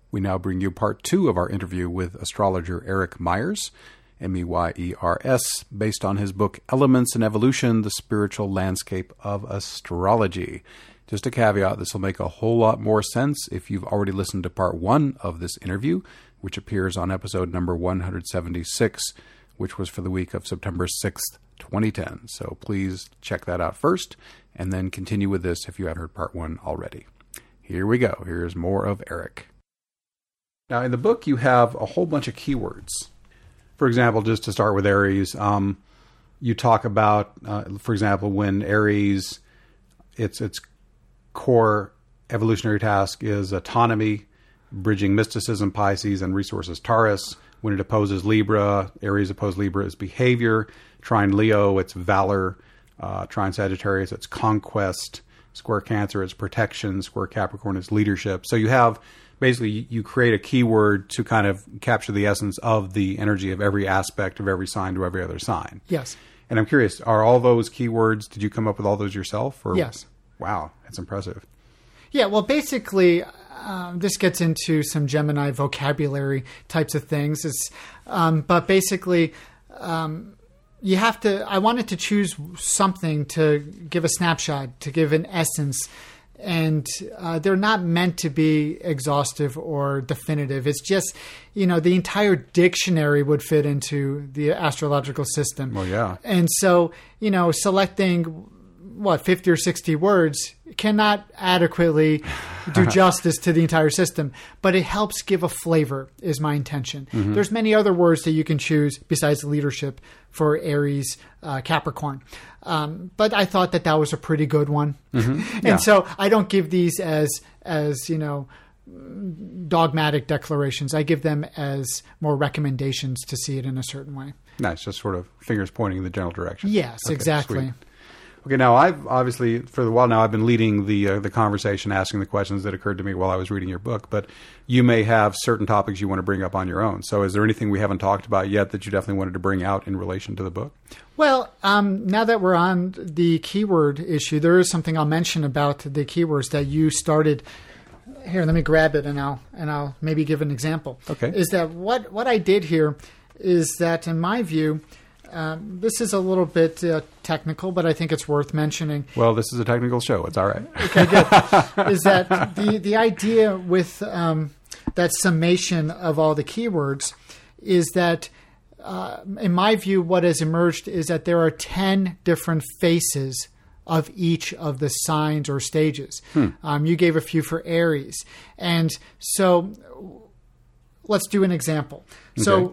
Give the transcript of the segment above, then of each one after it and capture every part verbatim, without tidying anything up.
We now bring you part two of our interview with astrologer Eric Meyers, M E Y E R S, based on his book Elements and Evolution, The Spiritual Landscape of Astrology. Just a caveat, this will make a whole lot more sense if you've already listened to part one of this interview, which appears on episode number one hundred seventy-six, which was for the week of September sixth, twenty ten. So please check that out first, and then continue with this if you haven't heard part one already. Here we go. Here's more of Eric. Now, in the book, you have a whole bunch of keywords. For example, just to start with Aries, um, you talk about, uh, for example, when Aries, its its core evolutionary task is autonomy, bridging mysticism, Pisces, and resources, Taurus. When it opposes Libra, Aries opposed Libra is behavior. Trine Leo, it's valor. Uh, trine Sagittarius, it's conquest. Square Cancer, it's protection. Square Capricorn, it's leadership. So you have... Basically, you create a keyword to kind of capture the essence of the energy of every aspect of every sign to every other sign. Yes. And I'm curious, are all those keywords, did you come up with all those yourself? Or? Yes. Wow, that's impressive. Yeah, well, basically, um, this gets into some Gemini vocabulary types of things. It's, um, but basically, um, you have to, I wanted to choose something to give a snapshot, to give an essence. And uh, they're not meant to be exhaustive or definitive. It's just, you know, the entire dictionary would fit into the astrological system. Well, yeah. And so, you know, selecting, what, fifty or sixty words cannot adequately do justice to the entire system. But it helps give a flavor, is my intention. Mm-hmm. There's many other words that you can choose besides leadership for Aries, uh, Capricorn. Um, but I thought that that was a pretty good one. Mm-hmm. And yeah. so I don't give these as, as, you know, dogmatic declarations. I give them as more recommendations to see it in a certain way. Nice. Just sort of fingers pointing in the general direction. Yes, okay, exactly. Sweet. Okay, now I've obviously, for a while now, I've been leading the uh, the conversation, asking the questions that occurred to me while I was reading your book, but you may have certain topics you want to bring up on your own. So is there anything we haven't talked about yet that you definitely wanted to bring out in relation to the book? Well, um, now that we're on the keyword issue, there is something I'll mention about the keywords that you started. Here, let me grab it and I'll and I'll maybe give an example. Okay. Is that what, what I did here is that, in my view, Um, this is a little bit uh, technical, but I think it's worth mentioning. Well, this is a technical show. It's all right. Okay, good. Is that the, the idea with um, that summation of all the keywords is that, uh, in my view, what has emerged is that there are ten different faces of each of the signs or stages. Hmm. Um, you gave a few for Aries. And so let's do an example. Okay. So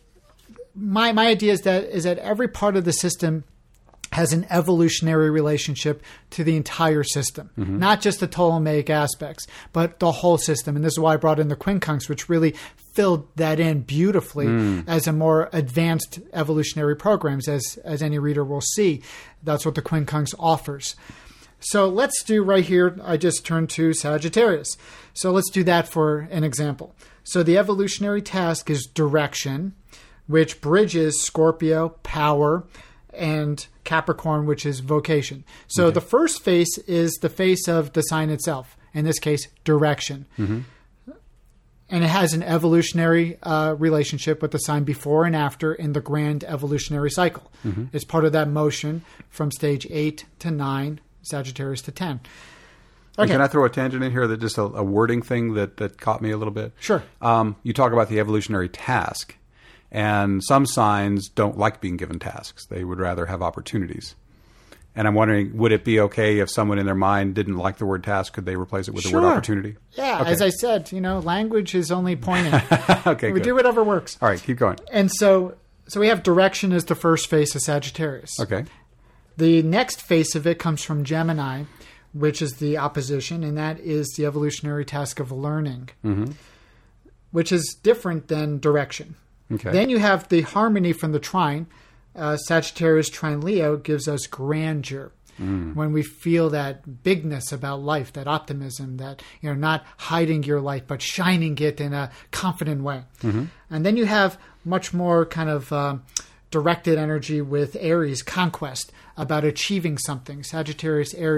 My my idea is that is that every part of the system has an evolutionary relationship to the entire system, mm-hmm. not just the Ptolemaic aspects, but the whole system. And this is why I brought in the quincunx, which really filled that in beautifully mm. as a more advanced evolutionary programs, as as any reader will see. That's what the quincunx offers. So let's do right here, I just turned to Sagittarius. So let's do that for an example. So the evolutionary task is direction, which bridges Scorpio, power, and Capricorn, which is vocation. So okay. The first face is the face of the sign itself, in this case, direction. Mm-hmm. And it has an evolutionary uh, relationship with the sign before and after in the grand evolutionary cycle. Mm-hmm. It's part of that motion from stage eight to nine, Sagittarius to ten. Okay. Can I throw a tangent in here, that just a, a wording thing that, that caught me a little bit? Sure. Um, you talk about the evolutionary task. And some signs don't like being given tasks. They would rather have opportunities. And I'm wondering, would it be okay if someone in their mind didn't like the word task? Could they replace it with sure. the word opportunity? Yeah, okay. As I said, you know, language is only pointing. Okay, we good. do whatever works. All right, keep going. And so, so we have direction as the first face of Sagittarius. Okay. The next face of it comes from Gemini, which is the opposition, and that is the evolutionary task of learning, mm-hmm. which is different than direction. Okay. Then you have the harmony from the trine. Uh, Sagittarius trine Leo gives us grandeur. Mm. When we feel that bigness about life, that optimism, that, you know, not hiding your light, but shining it in a confident way. Mm-hmm. And then you have much more kind of um, directed energy with Aries, conquest, about achieving something. Sagittarius, Aries,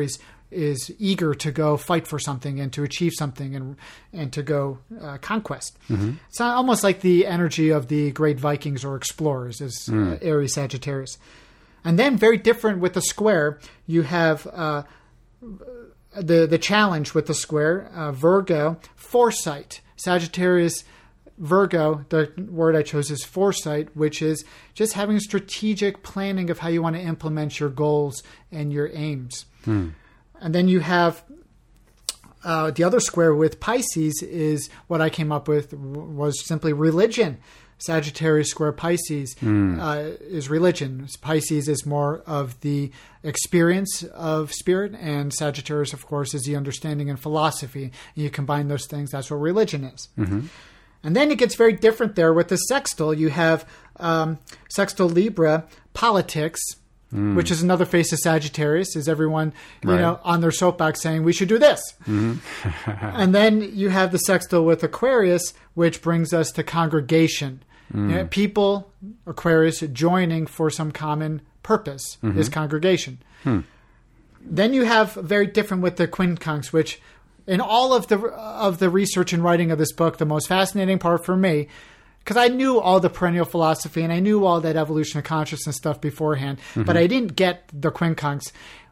is eager to go fight for something and to achieve something and and to go uh, conquest. Mm-hmm. It's almost like the energy of the great Vikings or explorers is mm. uh, Aries Sagittarius. And then very different with the square, you have uh, the the challenge with the square, uh, Virgo, foresight. Sagittarius, Virgo, the word I chose is foresight, which is just having strategic planning of how you want to implement your goals and your aims. Hmm. And then you have uh, the other square with Pisces is what I came up with was simply religion. Sagittarius square Pisces mm. uh, is religion. Pisces is more of the experience of spirit, and Sagittarius, of course, is the understanding and philosophy. And you combine those things, that's what religion is. Mm-hmm. And then it gets very different there with the sextile. You have um, sextile Libra, politics, mm. which is another face of Sagittarius, is everyone you right. know on their soapbox saying we should do this. Mm-hmm. And then you have the sextile with Aquarius, which brings us to congregation. Mm. You know, people, Aquarius, joining for some common purpose mm-hmm. is congregation. Hmm. Then you have very different with the quincunx, which in all of the of the research and writing of this book, the most fascinating part for me, because I knew all the perennial philosophy and I knew all that evolution of consciousness stuff beforehand, mm-hmm. but I didn't get the quincunx.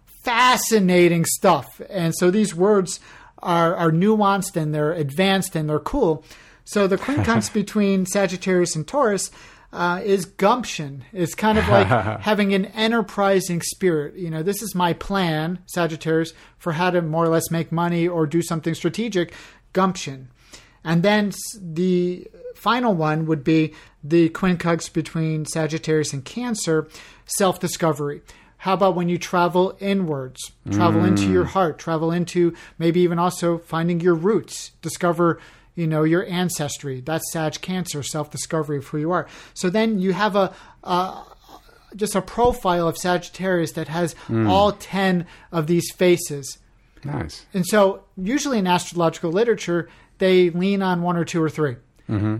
Fascinating stuff. And so these words are, are nuanced and they're advanced and they're cool. So the quincunx between Sagittarius and Taurus uh, is gumption. It's kind of like having an enterprising spirit. You know, this is my plan, Sagittarius, for how to more or less make money or do something strategic, gumption. And then the final one would be the quincunx between Sagittarius and Cancer, self-discovery. How about when you travel inwards, travel mm. into your heart, travel into maybe even also finding your roots, discover you know, your ancestry. That's Sag Cancer, self-discovery of who you are. So then you have a, uh, just a profile of Sagittarius that has mm. all ten of these faces. Nice. And so usually in astrological literature, they lean on one or two or three. Mm-hmm.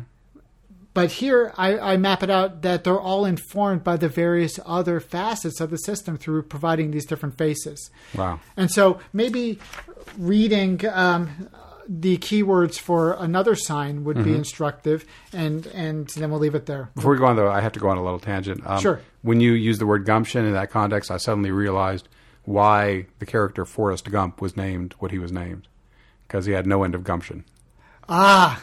But here I, I map it out that they're all informed by the various other facets of the system through providing these different faces. Wow. And so maybe reading um, the keywords for another sign would mm-hmm. be instructive, and, and then we'll leave it there. Before we go on, though, I have to go on a little tangent. Um, sure. When you use the word gumption in that context, I suddenly realized why the character Forrest Gump was named what he was named, because he had no end of gumption. Ah,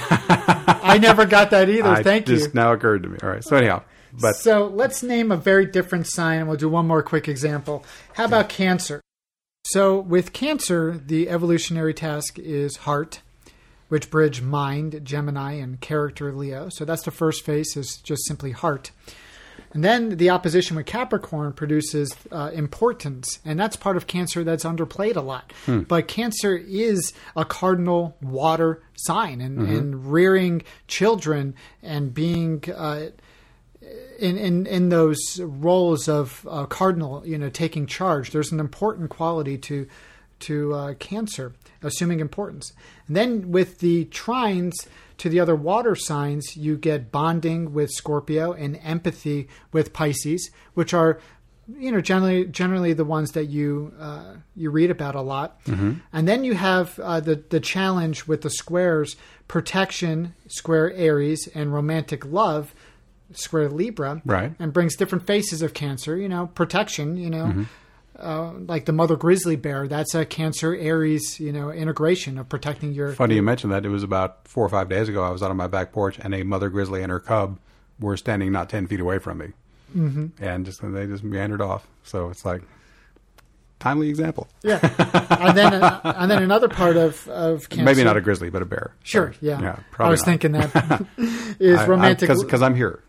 I never got that either. I Thank you. Just now occurred to me. All right. So anyhow, but so let's name a very different sign, and we'll do one more quick example. How about Cancer? So with Cancer, the evolutionary task is heart, which bridge mind, Gemini, and character, Leo. So that's the first phase, is just simply heart. And then the opposition with Capricorn produces uh, importance, and that's part of Cancer that's underplayed a lot. Hmm. But Cancer is a cardinal water sign, and, mm-hmm. and rearing children and being uh, in, in in those roles of uh, cardinal, you know, taking charge. There's an important quality to to uh, Cancer, assuming importance. And then with the trines to the other water signs, you get bonding with Scorpio and empathy with Pisces, which are, you know, generally generally the ones that you uh, you read about a lot. Mm-hmm. And then you have uh, the the challenge with the squares: protection, square Aries, and romantic love, square Libra. Right. And brings different faces of Cancer. You know, protection. You know. Mm-hmm. Uh, like the mother grizzly bear, that's a Cancer Aries, you know, integration of protecting your. Funny you mentioned that. It was about four or five days ago. I was out on my back porch, and a mother grizzly and her cub were standing not ten feet away from me, mm-hmm. and just they just meandered off. So it's like timely example. Yeah, and then uh, and then another part of of Cancer, maybe not a grizzly, but a bear. Sure, so, yeah. yeah I was not. thinking that is romantic because I'm here.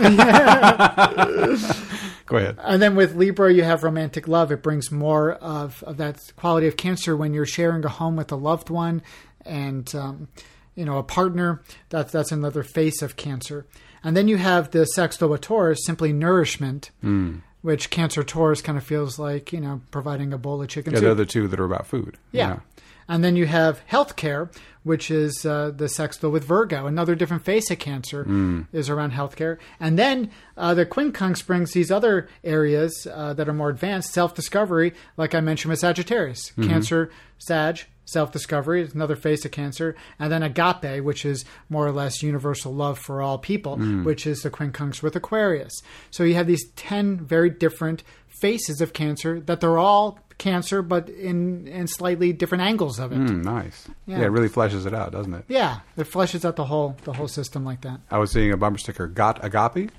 Go ahead. And then with Libra, you have romantic love. It brings more of, of that quality of Cancer when you're sharing a home with a loved one and, um, you know, a partner. That's, that's another face of Cancer. And then you have the sextile with Taurus, simply nourishment, mm. which Cancer Taurus kind of feels like, you know, providing a bowl of chicken yeah, soup. they're the two that are about food. Yeah. yeah. And then you have healthcare, which is uh, the sextile with Virgo. Another different face of Cancer mm. is around healthcare. And then uh, the quincunx brings these other areas uh, that are more advanced, self-discovery, like I mentioned with Sagittarius. Mm-hmm. Cancer, Sag, self-discovery is another face of Cancer. And then agape, which is more or less universal love for all people, mm. which is the quincunx with Aquarius. So you have these ten very different faces of Cancer that they're all Cancer, but in, in slightly different angles of it. Mm, nice. Yeah. yeah, it really fleshes it out, doesn't it? Yeah, it fleshes out the whole the whole system like that. I was seeing a bumper sticker, got agape?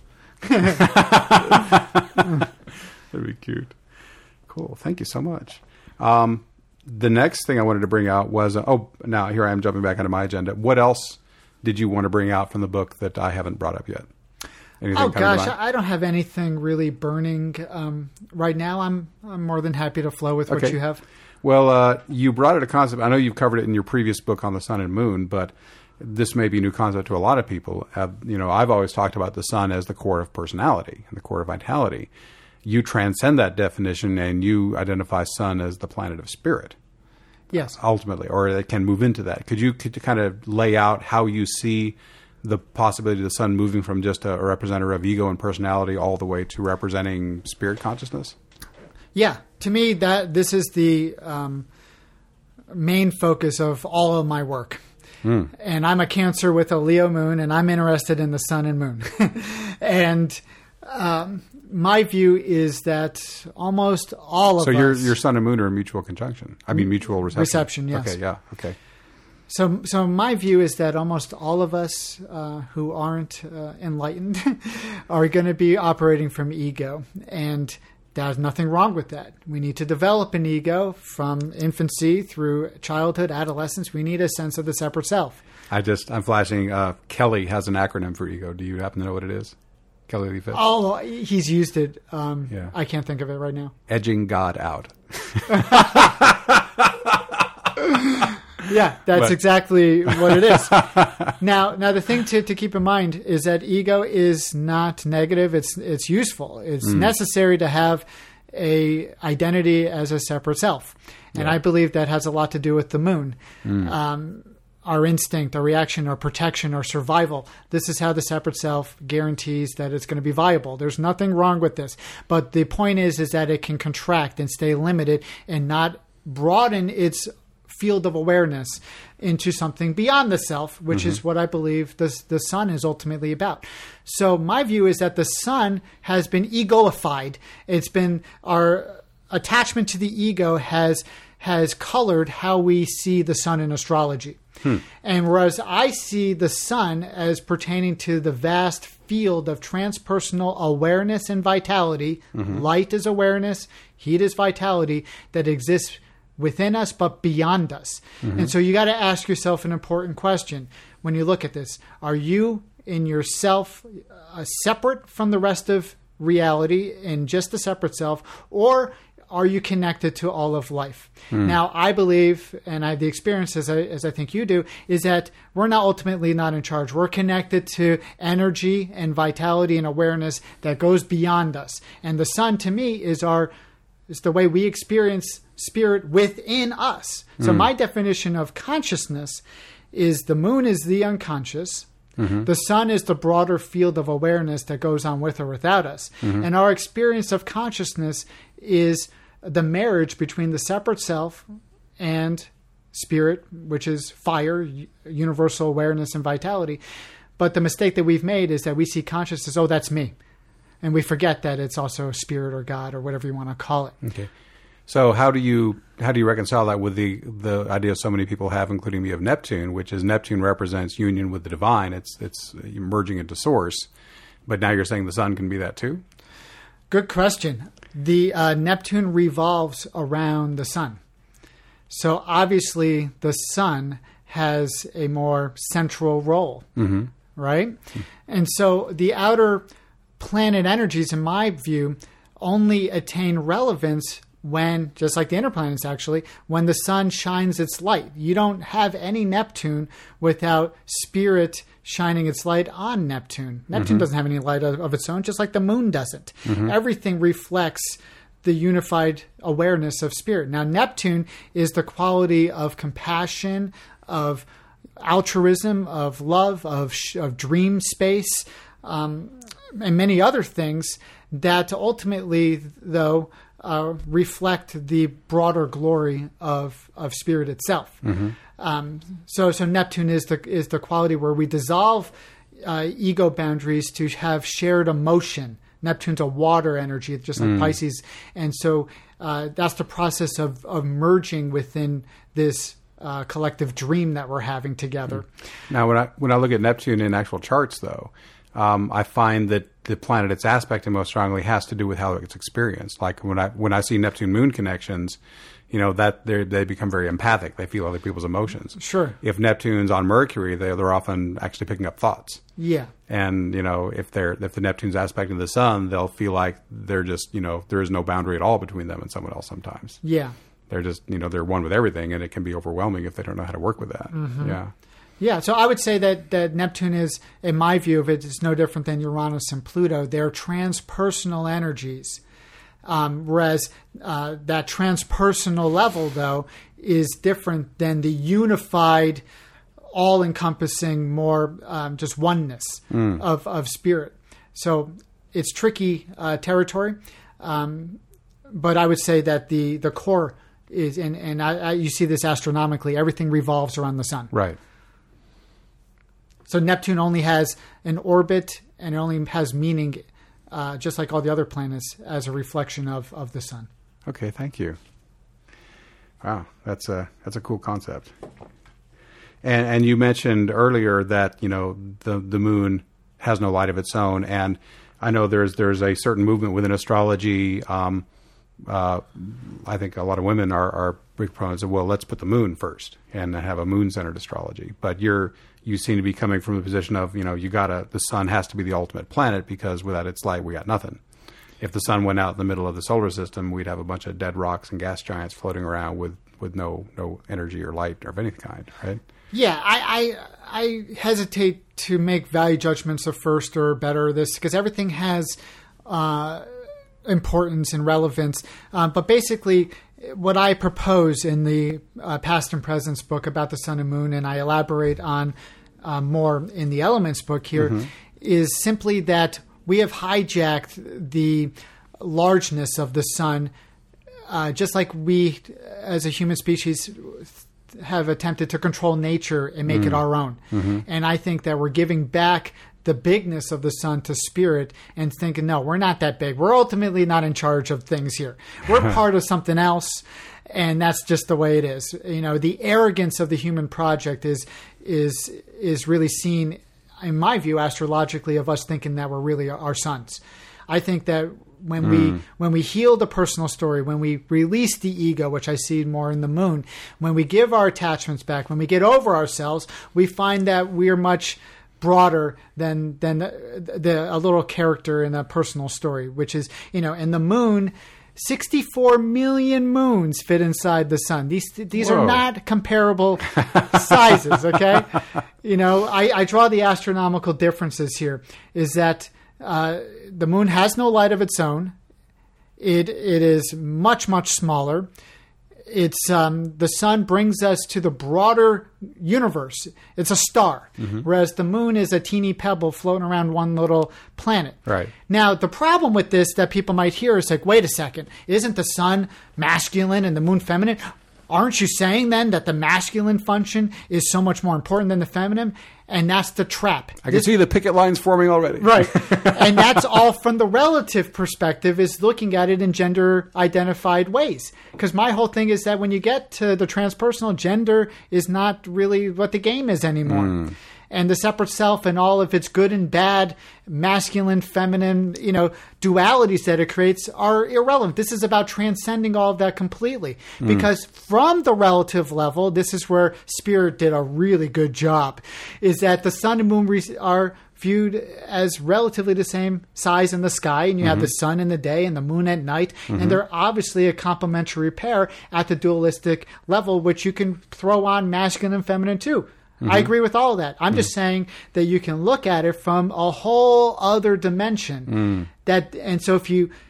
That'd be cute. Cool. Thank you so much. Um, the next thing I wanted to bring out was, uh, oh, now here I am jumping back onto my agenda. What else did you want to bring out from the book that I haven't brought up yet? Anything oh gosh, I don't have anything really burning um, right now. I'm I'm more than happy to flow with what okay. you have. Well, uh, you brought it a concept. I know you've covered it in your previous book on the sun and moon, but this may be a new concept to a lot of people. Uh, you know, I've always talked about the sun as the core of personality and the core of vitality. You transcend that definition and you identify sun as the planet of spirit. Yes, ultimately, or it can move into that. Could you could you kind of lay out how you see the possibility of the sun moving from just a representative of ego and personality all the way to representing spirit consciousness? Yeah, to me, that this is the um, main focus of all of my work. Mm. And I'm a Cancer with a Leo moon, and I'm interested in the sun and moon. and um, my view is that almost all of so us... So your your sun and moon are in mutual conjunction. I mean, mutual reception. Reception, yes. Okay, yeah, okay. So, so my view is that almost all of us uh, who aren't uh, enlightened are going to be operating from ego, and there's nothing wrong with that. We need to develop an ego from infancy through childhood, adolescence. We need a sense of the separate self. I just, I'm flashing. Uh, Kelly has an acronym for ego. Do you happen to know what it is? Kelly Lee Fitz. Oh, he's used it. Um, yeah. I can't think of it right now. Edging God out. Yeah, that's but. exactly what it is. now, now the thing to, to keep in mind is that ego is not negative. It's it's useful. It's mm. necessary to have a identity as a separate self, and yeah. I believe that has a lot to do with the moon. Mm. Um, our instinct, our reaction, our protection, our survival. This is how the separate self guarantees that it's going to be viable. There's nothing wrong with this, but the point is, is that it can contract and stay limited and not broaden its field of awareness into something beyond the self, which mm-hmm. is what I believe the, the sun is ultimately about. So my view is that the sun has been egoified. It's been our attachment to the ego has has colored how we see the sun in astrology. Hmm. And whereas I see the sun as pertaining to the vast field of transpersonal awareness and vitality, mm-hmm. light is awareness, heat is vitality, that exists within us, but beyond us. Mm-hmm. And so you got to ask yourself an important question when you look at this. Are you in yourself uh, separate from the rest of reality in just the separate self, or are you connected to all of life? Mm. Now, I believe, and I have the experience as I, as I think you do, is that we're not ultimately not in charge. We're connected to energy and vitality and awareness that goes beyond us. And the sun, to me, is our is the way we experience spirit within us. So mm. my definition of consciousness is the moon is the unconscious. Mm-hmm. The sun is the broader field of awareness that goes on with or without us. Mm-hmm. And our experience of consciousness is the marriage between the separate self and spirit, which is fire, universal awareness and vitality. But the mistake that we've made is that we see consciousness, oh, that's me. And we forget that it's also spirit or God or whatever you want to call it. Okay. So how do you how do you reconcile that with the, the idea so many people have, including me, of Neptune, which is Neptune represents union with the divine. It's it's merging into source. But now you're saying the sun can be that too? Good question. The uh, Neptune revolves around the sun. So obviously the sun has a more central role, mm-hmm. right? Mm-hmm. And so the outer planet energies, in my view, only attain relevance when, just like the inner planets actually, when the sun shines its light. You don't have any Neptune without spirit shining its light on Neptune. Neptune mm-hmm. doesn't have any light of, of its own, just like the moon doesn't. Mm-hmm. Everything reflects the unified awareness of spirit. Now, Neptune is the quality of compassion, of altruism, of love, of, sh- of dream space, um, and many other things that ultimately, though, uh, reflect the broader glory of, of spirit itself. Mm-hmm. Um, so, so Neptune is the is the quality where we dissolve uh, ego boundaries to have shared emotion. Neptune's a water energy, just like mm. Pisces, and so uh, that's the process of of merging within this uh, collective dream that we're having together. Now, when I when I look at Neptune in actual charts, though, um, I find that the planet it's aspecting most strongly has to do with how it's experienced. Like when I when I see Neptune Moon connections, you know, that they they become very empathic. They feel other people's emotions. Sure. If Neptune's on Mercury, they they're often actually picking up thoughts. Yeah. And you know, if they're if the Neptune's aspecting the Sun, they'll feel like they're just, you know, there is no boundary at all between them and someone else. Sometimes. Yeah. They're just, you know, they're one with everything, and it can be overwhelming if they don't know how to work with that. Mm-hmm. Yeah. Yeah, so I would say that, that Neptune is, in my view of it, is no different than Uranus and Pluto. They're transpersonal energies. Um, whereas uh, that transpersonal level, though, is different than the unified, all-encompassing, more um, just oneness mm. of, of spirit. So it's tricky uh, territory, um, but I would say that the, the core is, and, and I, I, you see this astronomically, everything revolves around the sun. Right. So Neptune only has an orbit and it only has meaning, uh, just like all the other planets, as a reflection of, of the sun. Okay, thank you. Wow, that's a that's a cool concept. And and you mentioned earlier that, you know, the the moon has no light of its own, and I know there's there's a certain movement within astrology. Um, uh, I think a lot of women are, are big proponents of, well, let's put the moon first and have a moon-centered astrology. But you're you seem to be coming from the position of, you know, you gotta the sun has to be the ultimate planet because without its light we got nothing. If the sun went out in the middle of the solar system, we'd have a bunch of dead rocks and gas giants floating around with, with no no energy or light or of any kind, right? Yeah, I, I I hesitate to make value judgments of first or better this because everything has uh, importance and relevance. Uh, but basically, what I propose in the uh, Past and Presence book about the sun and moon, and I elaborate on uh, more in the Elements book here, mm-hmm. is simply that we have hijacked the largeness of the sun, uh, just like we, as a human species, have attempted to control nature and make mm. it our own. Mm-hmm. And I think that we're giving back the bigness of the sun to spirit and thinking, no, we're not that big. We're ultimately not in charge of things here. We're part of something else. And that's just the way it is. You know, the arrogance of the human project is, is, is really seen, in my view, astrologically, of us thinking that we're really our sons. I think that when mm. we when we heal the personal story, when we release the ego, which I see more in the moon, when we give our attachments back, when we get over ourselves, we find that we're much broader than than the, the a little character in a personal story, which is, you know, and the moon. sixty-four million moons fit inside the sun. These these Whoa. Are not comparable sizes, okay? You know, I, I draw the astronomical differences here, is that uh, the moon has no light of its own. It It is much, much smaller. It's um, the sun brings us to the broader universe. It's a star, mm-hmm. whereas the moon is a teeny pebble floating around one little planet. Right. Now, the problem with this that people might hear is like, wait a second, isn't the sun masculine and the moon feminine? Aren't you saying then that the masculine function is so much more important than the feminine? And that's the trap. I can this, see the picket lines forming already. Right. And that's all from the relative perspective, is looking at it in gender-identified ways. Because my whole thing is that when you get to the transpersonal, gender is not really what the game is anymore. Mm. And the separate self and all of its good and bad, masculine, feminine, you know, dualities that it creates are irrelevant. This is about transcending all of that completely. Mm. Because from the relative level, this is where Spirit did a really good job, is that the sun and moon are viewed as relatively the same size in the sky, and you mm-hmm. have the sun in the day and the moon at night, mm-hmm. and they're obviously a complementary pair at the dualistic level, which you can throw on masculine and feminine too. Mm-hmm. I agree with all of that. I'm mm-hmm. just saying that you can look at it from a whole other dimension. Mm. That, and so if you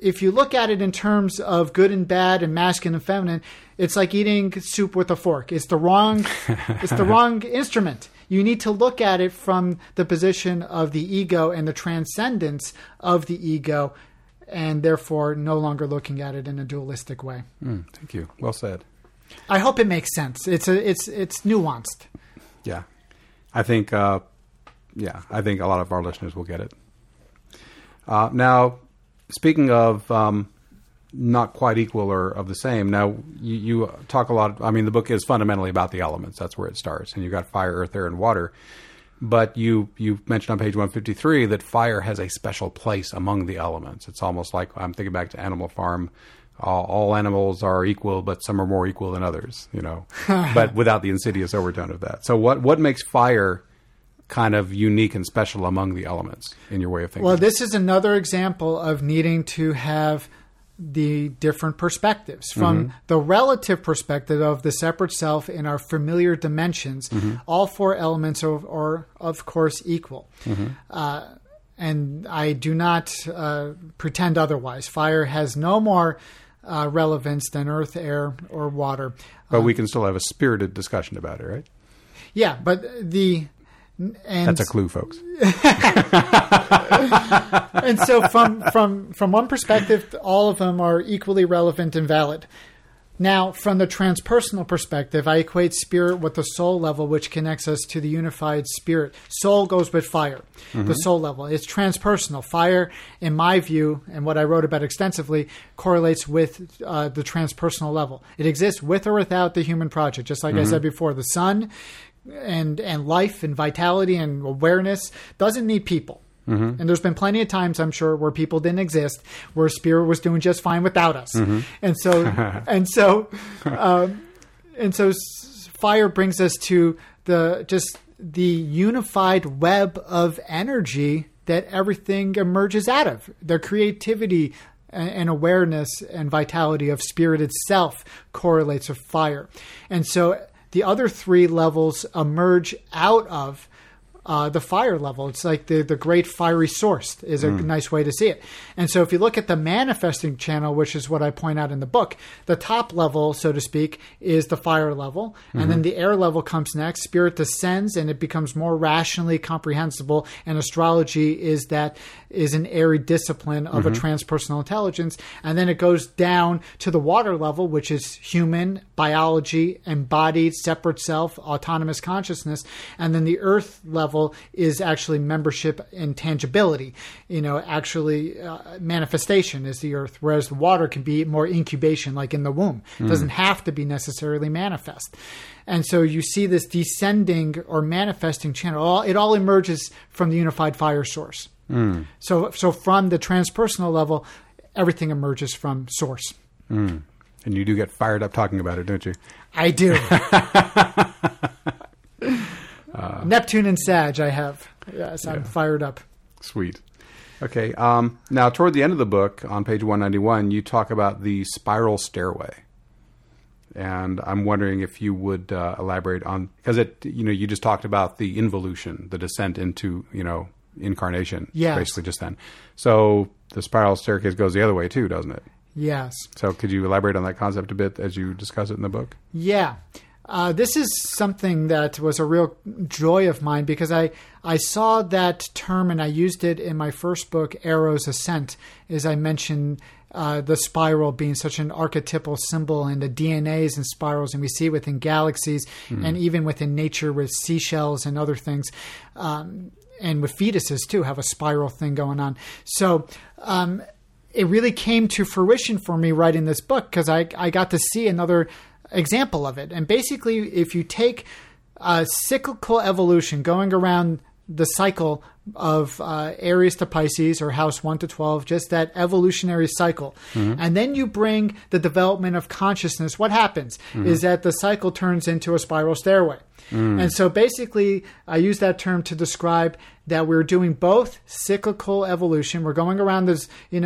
if you look at it in terms of good and bad and masculine and feminine, it's like eating soup with a fork. It's the wrong, it's the wrong instrument. You need to look at it from the position of the ego and the transcendence of the ego, and therefore no longer looking at it in a dualistic way. Mm, thank you. Well said. I hope it makes sense. It's a, it's it's nuanced. Yeah, I think. Uh, yeah, I think a lot of our listeners will get it. Uh, now, speaking of um, not quite equal or of the same, now you, you talk a lot. I mean, the book is fundamentally about the elements. That's where it starts, and you've got fire, earth, air, and water. But you you mentioned on page one fifty-three that fire has a special place among the elements. It's almost like, I'm thinking back to Animal Farm. All, all animals are equal, but some are more equal than others, you know, but without the insidious overtone of that. So what, what makes fire kind of unique and special among the elements in your way of thinking? Well, this is another example of needing to have the different perspectives. From mm-hmm. the relative perspective of the separate self in our familiar dimensions, mm-hmm. all four elements are, are of course, equal. Mm-hmm. Uh, and I do not uh, pretend otherwise. Fire has no more uh, relevance than earth, air, or water. But um, we can still have a spirited discussion about it, right? Yeah, but the... And that's a clue, folks. And so from, from, from one perspective, all of them are equally relevant and valid. Now, from the transpersonal perspective, I equate spirit with the soul level, which connects us to the unified spirit. Soul goes with fire, mm-hmm. the soul level. It's transpersonal. Fire, in my view, and what I wrote about extensively, correlates with uh, the transpersonal level. It exists with or without the human project. Just like mm-hmm. I said before, the sun and and life and vitality and awareness doesn't need people. Mm-hmm. And there's been plenty of times, I'm sure, where people didn't exist, where spirit was doing just fine without us. Mm-hmm. And so, and so, um, and so, fire brings us to the just the unified web of energy that everything emerges out of. Their creativity and, and awareness and vitality of spirit itself correlates with fire, and so the other three levels emerge out of Uh, the fire level. It's like the, the great fiery source is a mm. nice way to see it. And so if you look at the manifesting channel, which is what I point out in the book, the top level, so to speak, is the fire level. Mm-hmm. And then the air level comes next. Spirit descends and it becomes more rationally comprehensible. And astrology is that is an airy discipline of mm-hmm. a transpersonal intelligence. And then it goes down to the water level, which is human, biology, embodied, separate self, autonomous consciousness. And then the earth level is actually membership and tangibility, you know, actually uh, manifestation is the earth, whereas the water can be more incubation, like in the womb. It mm. doesn't have to be necessarily manifest. And so you see this descending or manifesting channel. It all emerges from the unified fire source. Mm. So, so from the transpersonal level, everything emerges from source. Mm. And you do get fired up talking about it, don't you? I do. Uh, Neptune and Sag I have. Yes, I'm yeah. fired up. Sweet. Okay. Um, now, toward the end of the book, on page one ninety-one, you talk about the spiral stairway. And I'm wondering if you would uh, elaborate on, because it, you know, you just talked about the involution, the descent into, you know, incarnation, yes. basically just then. So the spiral staircase goes the other way too, doesn't it? Yes. So could you elaborate on that concept a bit as you discuss it in the book? Yeah. Uh, this is something that was a real joy of mine because I, I saw that term and I used it in my first book, Eros Ascent, as I mentioned uh, the spiral being such an archetypal symbol and the D N As and spirals, and we see it within galaxies mm. and even within nature with seashells and other things. Um, and with fetuses, too, have a spiral thing going on. So um, it really came to fruition for me writing this book because I, I got to see another example of it. And basically, if you take a cyclical evolution going around the cycle of uh, Aries to Pisces or house one to twelve, just that evolutionary cycle, mm-hmm. and then you bring the development of consciousness, what happens mm-hmm. is that the cycle turns into a spiral stairway. Mm. And so basically, I use that term to describe that we're doing both cyclical evolution. We're going around this, you know,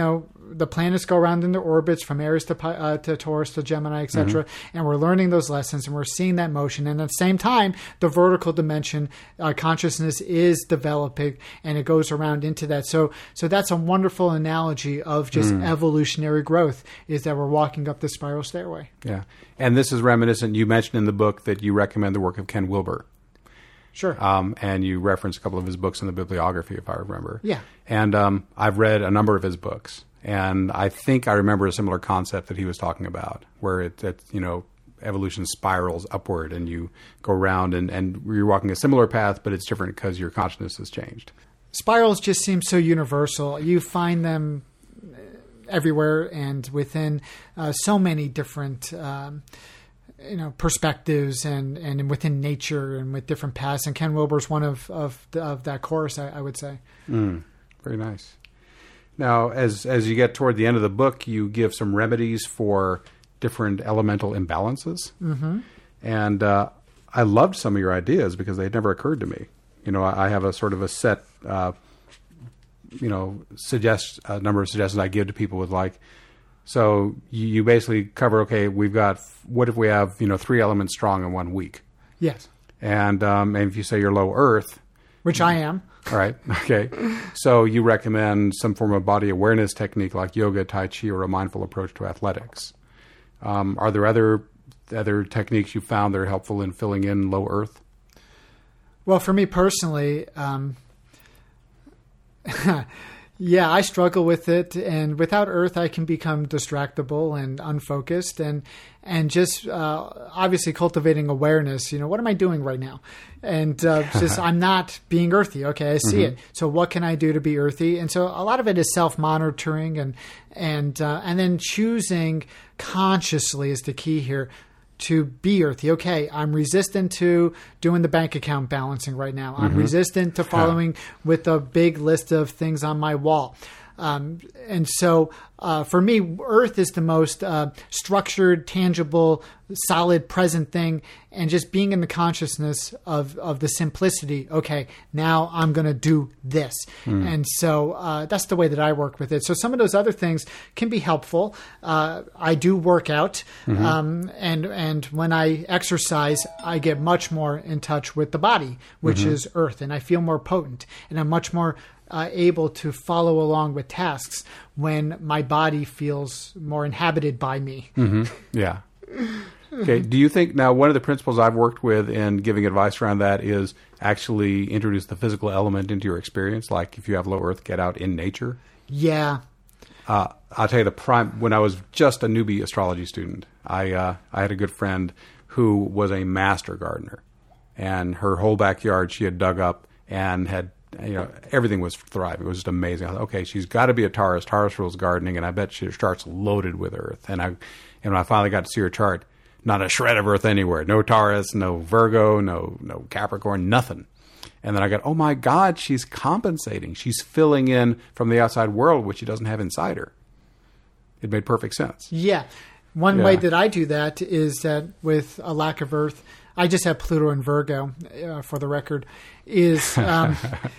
the planets go around in their orbits from Aries to Pi- uh, to Taurus to Gemini, et cetera. Mm-hmm. And we're learning those lessons, and we're seeing that motion. And at the same time, the vertical dimension uh, consciousness is developing, and it goes around into that. So, so that's a wonderful analogy of just mm. evolutionary growth. Is that we're walking up the spiral stairway. Yeah, and this is reminiscent. You mentioned in the book that you recommend the work of Ken Wilber. Sure. Um, and you reference a couple of his books in the bibliography, if I remember. Yeah. And um, I've read a number of his books, and I think I remember a similar concept that he was talking about, where it, it you know, evolution spirals upward, and you go around, and, and you're walking a similar path, but it's different because your consciousness has changed. Spirals just seem so universal. You find them everywhere and within uh, so many different Um, you know, perspectives and, and within nature and with different paths. And Ken Wilber's one of, of, the, of that course, I, I would say. Mm, very nice. Now, as, as you get toward the end of the book, you give some remedies for different elemental imbalances. Mm-hmm. And uh, I loved some of your ideas because they had never occurred to me. You know, I, I have a sort of a set, uh, you know, suggest a number of suggestions I give to people with like, so you, you basically cover, okay, we've got, what if we have, you know, three elements strong in one week? Yes. And, um, and if you say you're low earth. Which I am. All right. Okay. So you recommend some form of body awareness technique like yoga, Tai Chi, or a mindful approach to athletics. Um, are there other, other techniques you found that are helpful in filling in low earth? Well, for me personally, um, yeah, I struggle with it, and without Earth, I can become distractible and unfocused, and and just uh, obviously cultivating awareness. You know, what am I doing right now? And uh, just I'm not being earthy. Okay, I see mm-hmm. it. So what can I do to be earthy? And so a lot of it is self-monitoring, and and uh, and then choosing consciously is the key here. To be earthy. Okay, I'm resistant to doing the bank account balancing right now. I'm mm-hmm. resistant to following with a big list of things on my wall. Um, and so uh, for me, Earth is the most uh, structured, tangible, solid, present thing. And just being in the consciousness of, of the simplicity. Okay, now I'm going to do this. Mm. And so uh, that's the way that I work with it. So some of those other things can be helpful. Uh, I do work out. Mm-hmm. Um, and, and when I exercise, I get much more in touch with the body, which mm-hmm. is Earth. And I feel more potent. And I'm much more Uh, able to follow along with tasks when my body feels more inhabited by me. Mm-hmm. Yeah. Okay. Do you think now one of the principles I've worked with in giving advice around that is actually introduce the physical element into your experience? Like if you have low earth, get out in nature. Yeah. Uh, I'll tell you the prime, when I was just a newbie astrology student, I, uh, I had a good friend who was a master gardener, and her whole backyard she had dug up and had, you know, everything was thriving. It was just amazing. I thought, okay, she's got to be a Taurus. Taurus rules gardening, and I bet she, her chart's loaded with earth. And I, and when I finally got to see her chart, not a shred of earth anywhere. No Taurus, no Virgo, no no Capricorn, nothing. And then I got, oh my God, she's compensating. She's filling in from the outside world, which she doesn't have inside her. It made perfect sense. Yeah. One yeah. way that I do that is that with a lack of earth, I just have Pluto and Virgo, uh, for the record, is um,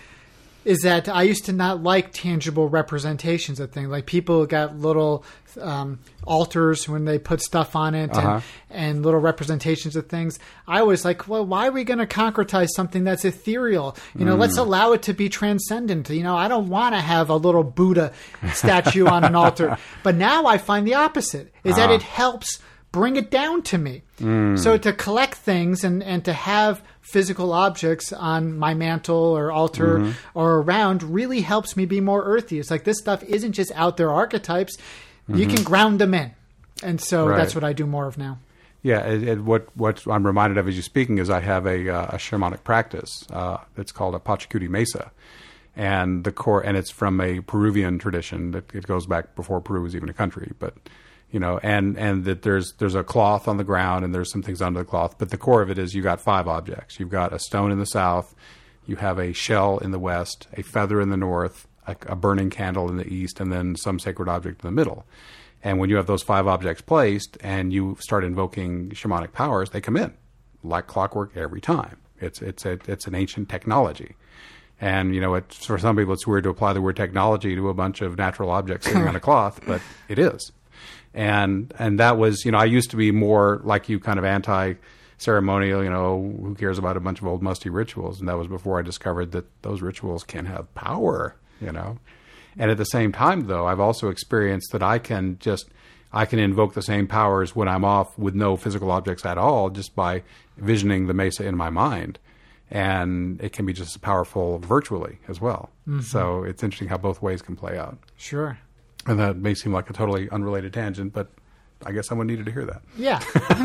is that I used to not like tangible representations of things. Like people got little um, altars when they put stuff on it uh-huh. and, and little representations of things. I was like, well, why are we going to concretize something that's ethereal? You know, mm. let's allow it to be transcendent. You know, I don't want to have a little Buddha statue on an altar. But now I find the opposite, is uh-huh. that it helps bring it down to me. Mm. So to collect things and, and to have physical objects on my mantle or altar mm-hmm. or around really helps me be more earthy. It's like this stuff isn't just out there archetypes. Mm-hmm. You can ground them in. And so right. that's what I do more of now. Yeah, it, it, what what I'm reminded of as you're speaking is I have a, uh, a shamanic practice. Uh, it's called a Pachacuti Mesa. And the core, and it's from a Peruvian tradition that it goes back before Peru was even a country, but you know, and, and that there's, there's a cloth on the ground and there's some things under the cloth, but the core of it is you got five objects. You've got a stone in the south, you have a shell in the west, a feather in the north, a, a burning candle in the east, and then some sacred object in the middle. And when you have those five objects placed and you start invoking shamanic powers, they come in like clockwork every time. It's, it's a, it's an ancient technology. And, you know, it, for some people, it's weird to apply the word technology to a bunch of natural objects sitting on a cloth, but it is. And and that was, you know, I used to be more like you, kind of anti-ceremonial, you know, who cares about a bunch of old musty rituals? And that was before I discovered that those rituals can have power, you know. And at the same time, though, I've also experienced that I can just, I can invoke the same powers when I'm off with no physical objects at all, just by visioning the mesa in my mind. And it can be just as powerful virtually as well. Mm-hmm. So it's interesting how both ways can play out. Sure. And that may seem like a totally unrelated tangent, but I guess someone needed to hear that. Yeah.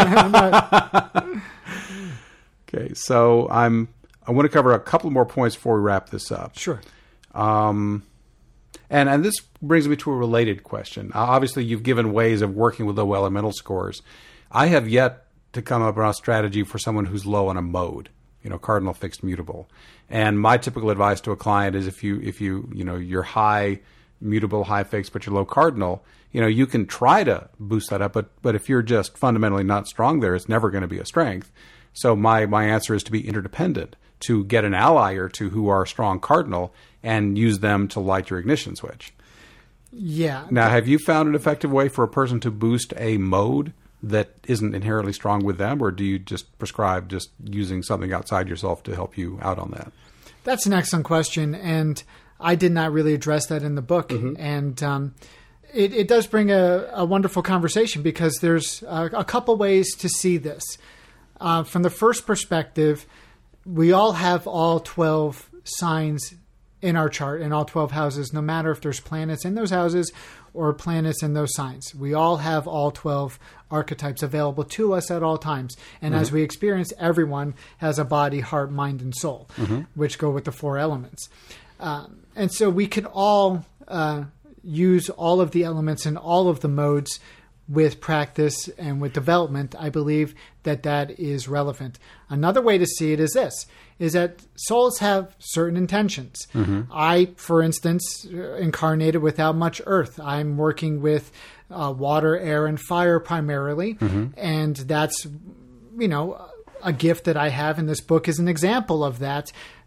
Okay, so I'm. I want to cover a couple more points before we wrap this up. Sure. Um, and and this brings me to a related question. Uh, obviously, you've given ways of working with low elemental scores. I have yet to come up with a strategy for someone who's low on a mode. You know, cardinal, fixed, mutable. And my typical advice to a client is if you if you you know you're high mutable, high fixed, but you're low cardinal, you know, you can try to boost that up, but but if you're just fundamentally not strong there, it's never going to be a strength. So my my answer is to be interdependent, to get an ally or two who are strong cardinal and use them to light your ignition switch. Yeah. Now, have you found an effective way for a person to boost a mode that isn't inherently strong with them, or do you just prescribe just using something outside yourself to help you out on that? That's an excellent question, and I did not really address that in the book. Mm-hmm. And um, it, it does bring a, a wonderful conversation, because there's a, a couple ways to see this. Uh, from the first perspective, we all have all twelve signs in our chart, in all twelve houses, no matter if there's planets in those houses or planets in those signs. We all have all twelve archetypes available to us at all times. And mm-hmm. as we experience, everyone has a body, heart, mind, and soul, mm-hmm. which go with the four elements. Um, and so we can all uh, use all of the elements in all of the modes with practice and with development. I believe that that is relevant. Another way to see it is this, is that souls have certain intentions. Mm-hmm. I, for instance, incarnated without much earth. I'm working with uh, water, air, and fire primarily. Mm-hmm. And that's, you know, a gift that I have, and this book is an example of that.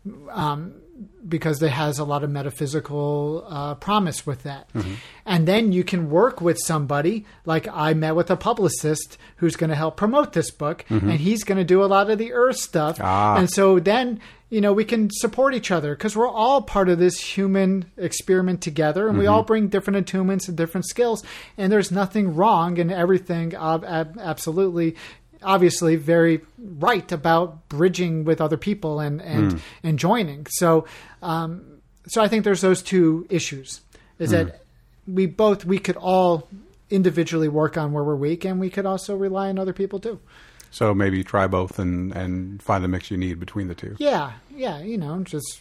Um, because it has a lot of metaphysical uh, promise with that. Mm-hmm. And then you can work with somebody, like I met with a publicist who's going to help promote this book, mm-hmm. and he's going to do a lot of the earth stuff. Ah. And so then, you know, we can support each other, because we're all part of this human experiment together, and mm-hmm. we all bring different attunements and different skills, and there's nothing wrong in everything, uh, ab- absolutely obviously very right about bridging with other people and, and, mm. and joining. So, um, so I think there's those two issues, is mm. that we both, we could all individually work on where we're weak, and we could also rely on other people too. So maybe try both and, and find the mix you need between the two. Yeah. Yeah. You know, just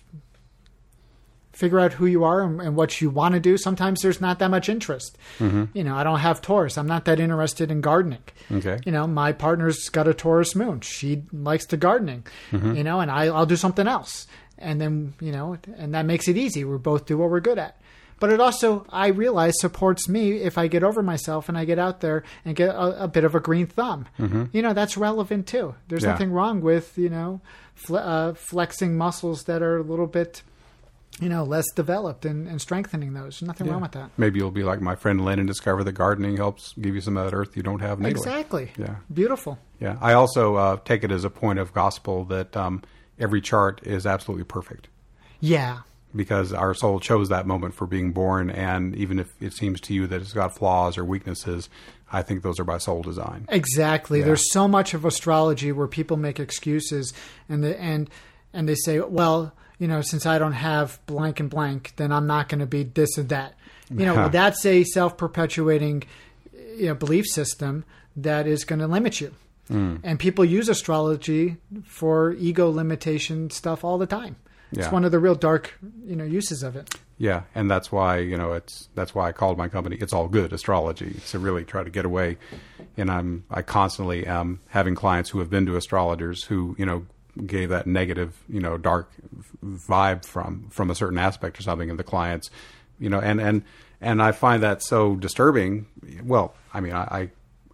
figure out who you are and, and what you want to do. Sometimes there's not that much interest. Mm-hmm. You know, I don't have Taurus. I'm not that interested in gardening. Okay. You know, my partner's got a Taurus moon. She likes to gardening, mm-hmm. you know, and I, I'll do something else. And then, you know, and that makes it easy. We both do what we're good at. But it also, I realize, supports me if I get over myself and I get out there and get a, a bit of a green thumb. Mm-hmm. You know, that's relevant too. There's yeah. nothing wrong with, you know, fle- uh, flexing muscles that are a little bit, you know, less developed and, and strengthening those. Nothing yeah. wrong with that. Maybe you'll be like my friend Lynn and discover that gardening helps give you some of that earth you don't have natally. Exactly. Yeah. Beautiful. Yeah. I also uh, take it as a point of gospel that um, every chart is absolutely perfect. Yeah. Because our soul chose that moment for being born, and even if it seems to you that it's got flaws or weaknesses, I think those are by soul design. Exactly. Yeah. There's so much of astrology where people make excuses and the, and and they say, well, you know, since I don't have blank and blank, then I'm not going to be this and that. You know, that's a self-perpetuating, you know, belief system that is going to limit you. Mm. And people use astrology for ego limitation stuff all the time. Yeah. It's one of the real dark, you know, uses of it. Yeah, and that's why, you know, it's that's why I called my company It's All Good Astrology, to really try to get away. And I'm I constantly am having clients who have been to astrologers who, you know, gave that negative, you know, dark vibe from from a certain aspect or something of the clients, you know, and and and I find that so disturbing. Well, I mean, I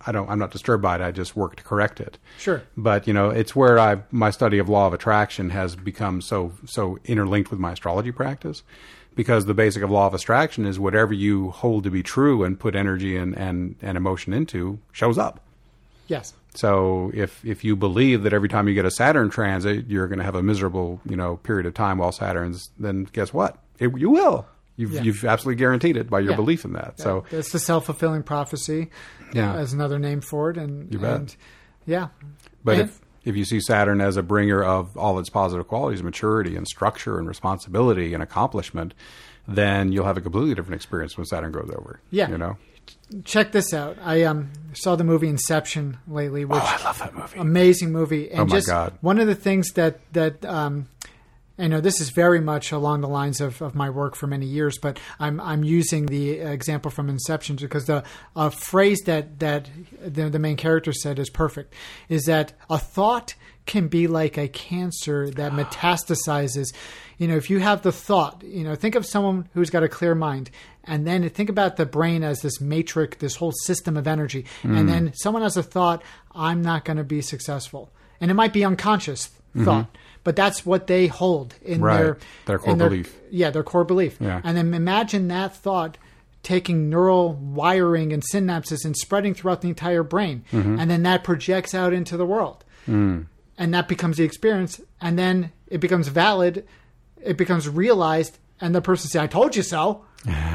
I don't, I'm not disturbed by it. I just work to correct it. Sure. But, you know, it's where I, my study of law of attraction has become so, so interlinked with my astrology practice, because the basic of law of attraction is whatever you hold to be true and put energy and, and, and emotion into shows up. Yes. So if, if you believe that every time you get a Saturn transit, you're going to have a miserable, you know, period of time while Saturn's, then guess what? It, you will. You've, yeah. you've absolutely guaranteed it by your yeah. belief in that. Yeah. So it's the self-fulfilling prophecy, yeah. as another name for it. And, you bet. And, yeah. But and, if, if you see Saturn as a bringer of all its positive qualities, maturity and structure and responsibility and accomplishment, then you'll have a completely different experience when Saturn goes over. Yeah. You know? Check this out. I um, saw the movie Inception lately. Which, oh, I love that movie. Amazing movie. And oh, my just God. One of the things that, that um, I know this is very much along the lines of, of my work for many years, but I'm I'm using the example from Inception because the uh, phrase that, that the, the main character said is perfect, is that a thought can be like a cancer that metastasizes. You know, if you have the thought, you know, think of someone who's got a clear mind, and then think about the brain as this matrix, this whole system of energy. Mm. And then someone has a thought, I'm not going to be successful. And it might be unconscious mm-hmm. thought, but that's what they hold in right. their, their core in their, belief. Yeah, their core belief. Yeah. And then imagine that thought taking neural wiring and synapses and spreading throughout the entire brain. Mm-hmm. And then that projects out into the world. Mm. And that becomes the experience. And then it becomes valid. It becomes realized. And the person says, I told you so.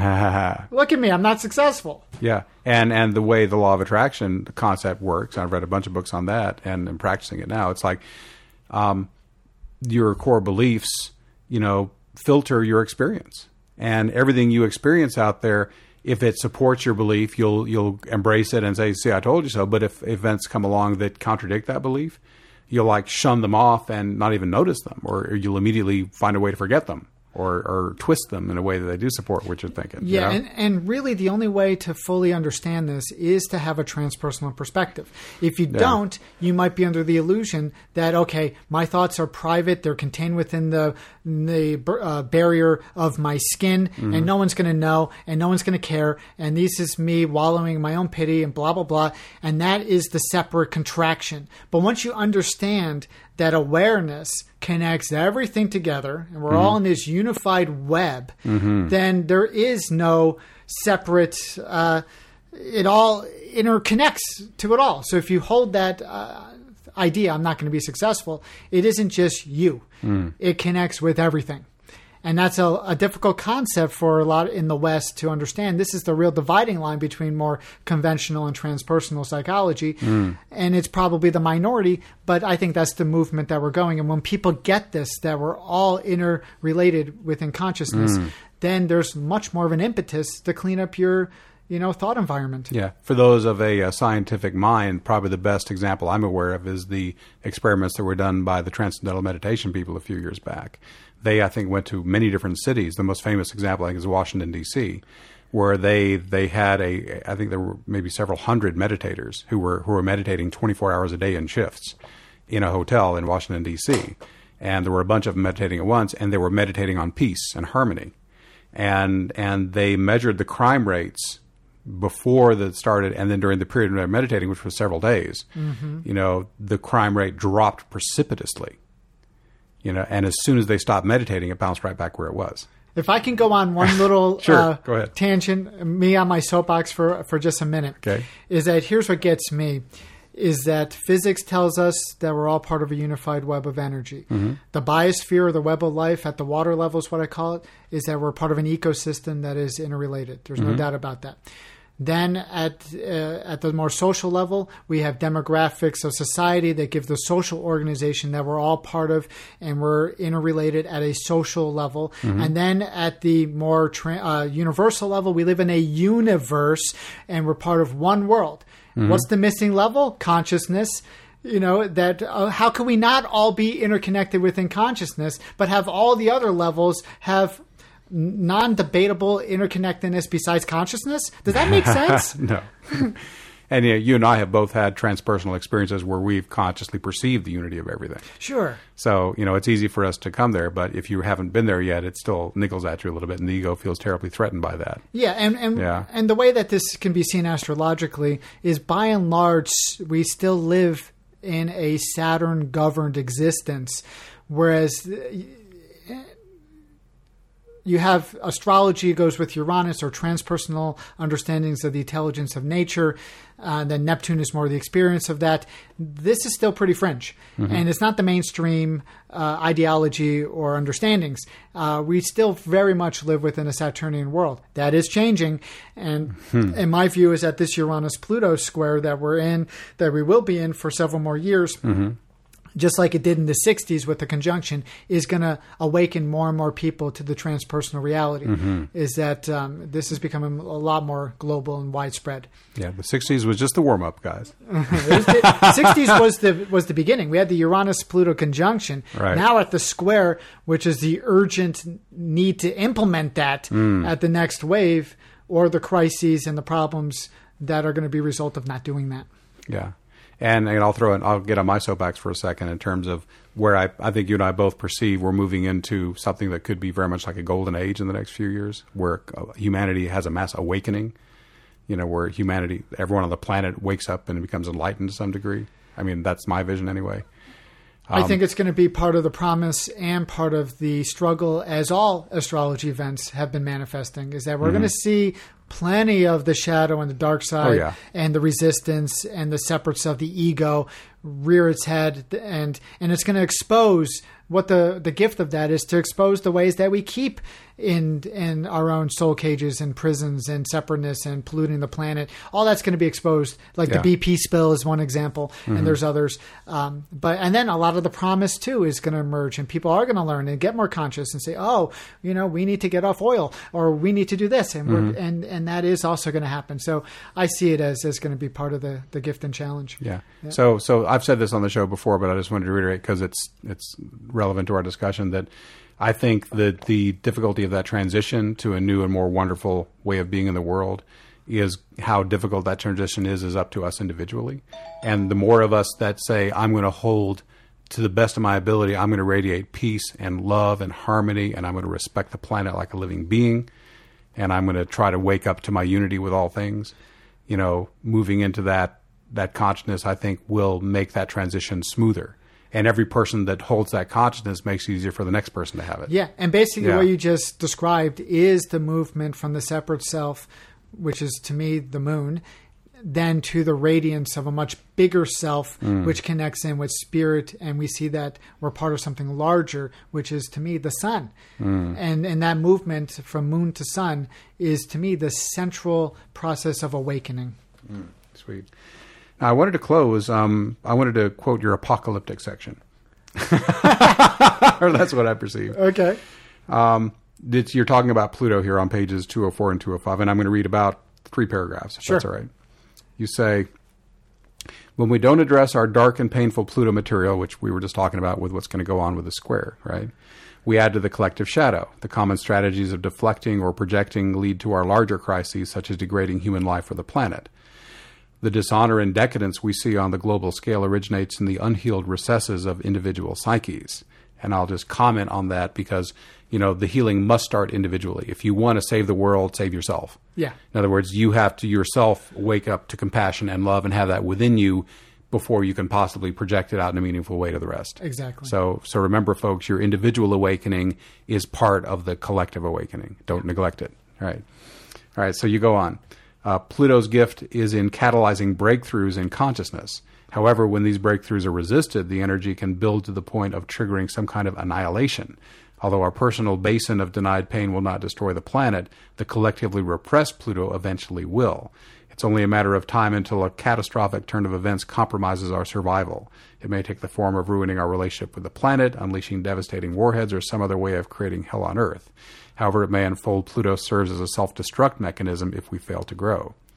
Look at me. I'm not successful. Yeah. And and the way the law of attraction the concept works, I've read a bunch of books on that and I'm practicing it now. It's like um, your core beliefs, you know, filter your experience. And everything you experience out there, if it supports your belief, you'll you'll embrace it and say, see, I told you so. But if events come along that contradict that belief, you'll like shun them off and not even notice them, or, or you'll immediately find a way to forget them. Or, or twist them in a way that they do support what you're thinking. Yeah, you know? and, and really the only way to fully understand this is to have a transpersonal perspective. If you yeah. don't, you might be under the illusion that, okay, my thoughts are private, they're contained within the the uh, barrier of my skin, mm-hmm. and no one's going to know, and no one's going to care, and this is me wallowing in my own pity, and blah, blah, blah, and that is the separate contraction. But once you understand that awareness connects everything together, and we're mm-hmm. all in this unified web, mm-hmm. then there is no separate, uh, it all interconnects to it all. So if you hold that uh, idea, I'm not going to be successful, it isn't just you. Mm. It connects with everything. And that's a, a difficult concept for a lot in the West to understand. This is the real dividing line between more conventional and transpersonal psychology. Mm. And it's probably the minority, but I think that's the movement that we're going. And when people get this, that we're all interrelated within consciousness, mm. then there's much more of an impetus to clean up your, you know, thought environment. Yeah. For those of a, a scientific mind, probably the best example I'm aware of is the experiments that were done by the Transcendental Meditation people a few years back. They, I think, went to many different cities. The most famous example, I think, is Washington, D C, where they they had a, I think there were maybe several hundred meditators who were who were meditating twenty-four hours a day in shifts in a hotel in Washington, D C. And there were a bunch of them meditating at once, and they were meditating on peace and harmony. And and they measured the crime rates before that started, and then during the period when they were meditating, which was several days, mm-hmm. you know, the crime rate dropped precipitously. You know, and as soon as they stopped meditating, it bounced right back where it was. If I can go on one little sure, uh, go ahead. tangent, me on my soapbox for for just a minute, okay. is that here's what gets me, is that physics tells us that we're all part of a unified web of energy. Mm-hmm. The biosphere, or the web of life at the water level is what I call it, is that we're part of an ecosystem that is interrelated. There's mm-hmm. no doubt about that. Then at uh, at the more social level, we have demographics of society that give the social organization that we're all part of, and we're interrelated at a social level. Mm-hmm. And then at the more tra- uh, universal level, we live in a universe, and we're part of one world. Mm-hmm. What's the missing level? Consciousness. You know, that uh, how can we not all be interconnected within consciousness, but have all the other levels have non-debatable interconnectedness besides consciousness? Does that make sense? No. And you know, you and I have both had transpersonal experiences where we've consciously perceived the unity of everything. Sure. So, you know, it's easy for us to come there, but if you haven't been there yet, it still niggles at you a little bit, and the ego feels terribly threatened by that. Yeah, and and, Yeah. and the way that this can be seen astrologically is, by and large, we still live in a Saturn-governed existence, whereas you have astrology goes with Uranus, or transpersonal understandings of the intelligence of nature. Uh, then Neptune is more the experience of that. This is still pretty fringe, mm-hmm. and it's not the mainstream uh, ideology or understandings. Uh, we still very much live within a Saturnian world. That is changing, and hmm. in my view is that this Uranus-Pluto square that we're in, that we will be in for several more years, mm-hmm. just like it did in the sixties with the conjunction, is going to awaken more and more people to the transpersonal reality, mm-hmm. is that um, this is becoming a lot more global and widespread. Yeah, the sixties was just the warm-up, guys. The sixties was the was the beginning. We had the Uranus-Pluto conjunction. Right. Now at the square, which is the urgent need to implement that mm. at the next wave, or the crises and the problems that are going to be a result of not doing that. Yeah. And, and I'll throw in, I'll get on my soapbox for a second in terms of where I, I think you and I both perceive we're moving into something that could be very much like a golden age in the next few years, where humanity has a mass awakening, you know, where humanity, everyone on the planet wakes up and becomes enlightened to some degree. I mean, that's my vision anyway. Um, I think it's going to be part of the promise and part of the struggle, as all astrology events have been manifesting, is that we're mm-hmm. going to see plenty of the shadow and the dark side, oh, yeah. and the resistance and the separates of the ego rear its head, and and it's going to expose what the the gift of that is, to expose the ways that we keep in in our own soul cages and prisons and separateness and polluting the planet. All that's going to be exposed. Like yeah. the B P spill is one example, mm-hmm. and there's others. Um, but and then a lot of the promise too is going to emerge, and people are going to learn and get more conscious and say, oh, you know, we need to get off oil, or we need to do this, and mm-hmm. we're, and and that is also going to happen. So I see it as as going to be part of the the gift and challenge. Yeah. yeah. So so I've said this on the show before, but I just wanted to reiterate because it's it's relevant to our discussion, that I think that the difficulty of that transition to a new and more wonderful way of being in the world is how difficult that transition is, is up to us individually. And the more of us that say, I'm going to hold to the best of my ability, I'm going to radiate peace and love and harmony, and I'm going to respect the planet like a living being, and I'm going to try to wake up to my unity with all things, you know, moving into that, that consciousness, I think will make that transition smoother. And every person that holds that consciousness makes it easier for the next person to have it. Yeah, and basically yeah. what you just described is the movement from the separate self, which is to me the moon, then to the radiance of a much bigger self, mm. which connects in with spirit. And we see that we're part of something larger, which is to me the sun. Mm. And, and that movement from moon to sun is to me the central process of awakening. Mm. Sweet. Now, I wanted to close. Um, I wanted to quote your apocalyptic section, or that's what I perceive. Okay. Um, it's, you're talking about Pluto here on pages two oh four and two oh five, and I'm going to read about three paragraphs, if sure. that's all right. You say, when we don't address our dark and painful Pluto material, which we were just talking about with what's going to go on with the square, right? We add to the collective shadow. The common strategies of deflecting or projecting lead to our larger crises, such as degrading human life or the planet. The dishonor and decadence we see on the global scale originates in the unhealed recesses of individual psyches. And I'll just comment on that because, you know, the healing must start individually. If you want to save the world, save yourself. Yeah. In other words, you have to yourself wake up to compassion and love and have that within you before you can possibly project it out in a meaningful way to the rest. Exactly. So, so remember, folks, your individual awakening is part of the collective awakening. Don't neglect it. All right. All right. So you go on. Uh, Pluto's gift is in catalyzing breakthroughs in consciousness. However, when these breakthroughs are resisted, the energy can build to the point of triggering some kind of annihilation. Although our personal basin of denied pain will not destroy the planet, the collectively repressed Pluto eventually will. It's only a matter of time until a catastrophic turn of events compromises our survival. It may take the form of ruining our relationship with the planet, unleashing devastating warheads, or some other way of creating hell on Earth. However it may unfold, Pluto serves as a self-destruct mechanism if we fail to grow.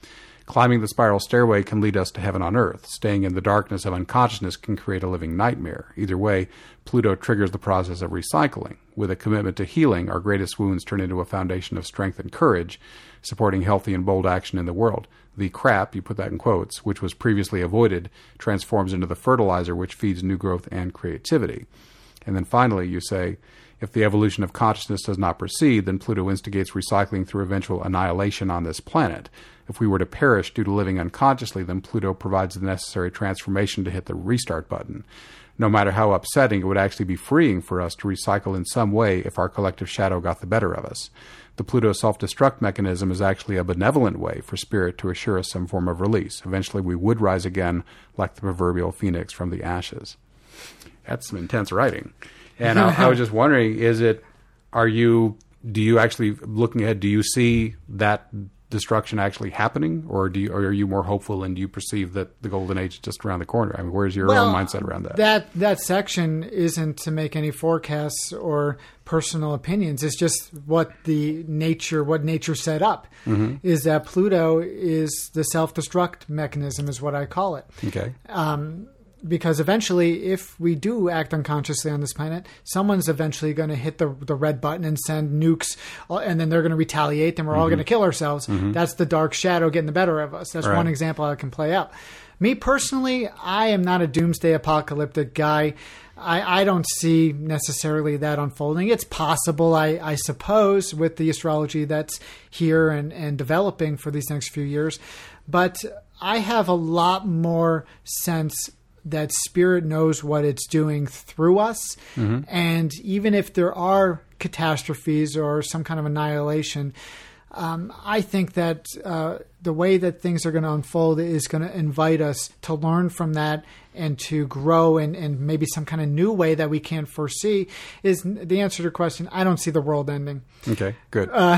Climbing the spiral stairway can lead us to heaven on earth. Staying in the darkness of unconsciousness can create a living nightmare. Either way, Pluto triggers the process of recycling. With a commitment to healing, our greatest wounds turn into a foundation of strength and courage, supporting healthy and bold action in the world. The crap, you put that in quotes, which was previously avoided, transforms into the fertilizer which feeds new growth and creativity. And then finally, you say, if the evolution of consciousness does not proceed, then Pluto instigates recycling through eventual annihilation on this planet. If we were to perish due to living unconsciously, then Pluto provides the necessary transformation to hit the restart button. No matter how upsetting, it would actually be freeing for us to recycle in some way if our collective shadow got the better of us. The Pluto self-destruct mechanism is actually a benevolent way for spirit to assure us some form of release. Eventually, we would rise again like the proverbial phoenix from the ashes. That's some intense writing. And I, I was just wondering, is it, are you, do you actually, looking ahead, do you see that destruction actually happening? Or do you, or are you more hopeful and do you perceive that the golden age is just around the corner? I mean, where's your well, own mindset around that? That that section isn't to make any forecasts or personal opinions. It's just what the nature, what nature set up, mm-hmm. is that Pluto is the self-destruct mechanism, is what I call it. Okay. Um, Because eventually, if we do act unconsciously on this planet, someone's eventually going to hit the the red button and send nukes, and then they're going to retaliate, and we're mm-hmm. all going to kill ourselves. Mm-hmm. That's the dark shadow getting the better of us. That's right. One example how it can play out. Me personally, I am not a doomsday apocalyptic guy. I, I don't see necessarily that unfolding. It's possible, I, I suppose, with the astrology that's here and, and developing for these next few years. But I have a lot more sense that spirit knows what it's doing through us. Mm-hmm. And even if there are catastrophes or some kind of annihilation, um, I think that uh, the way that things are going to unfold is going to invite us to learn from that and to grow in, in maybe some kind of new way that we can't foresee. Is the answer to your question. I don't see the world ending. Okay, good. Uh,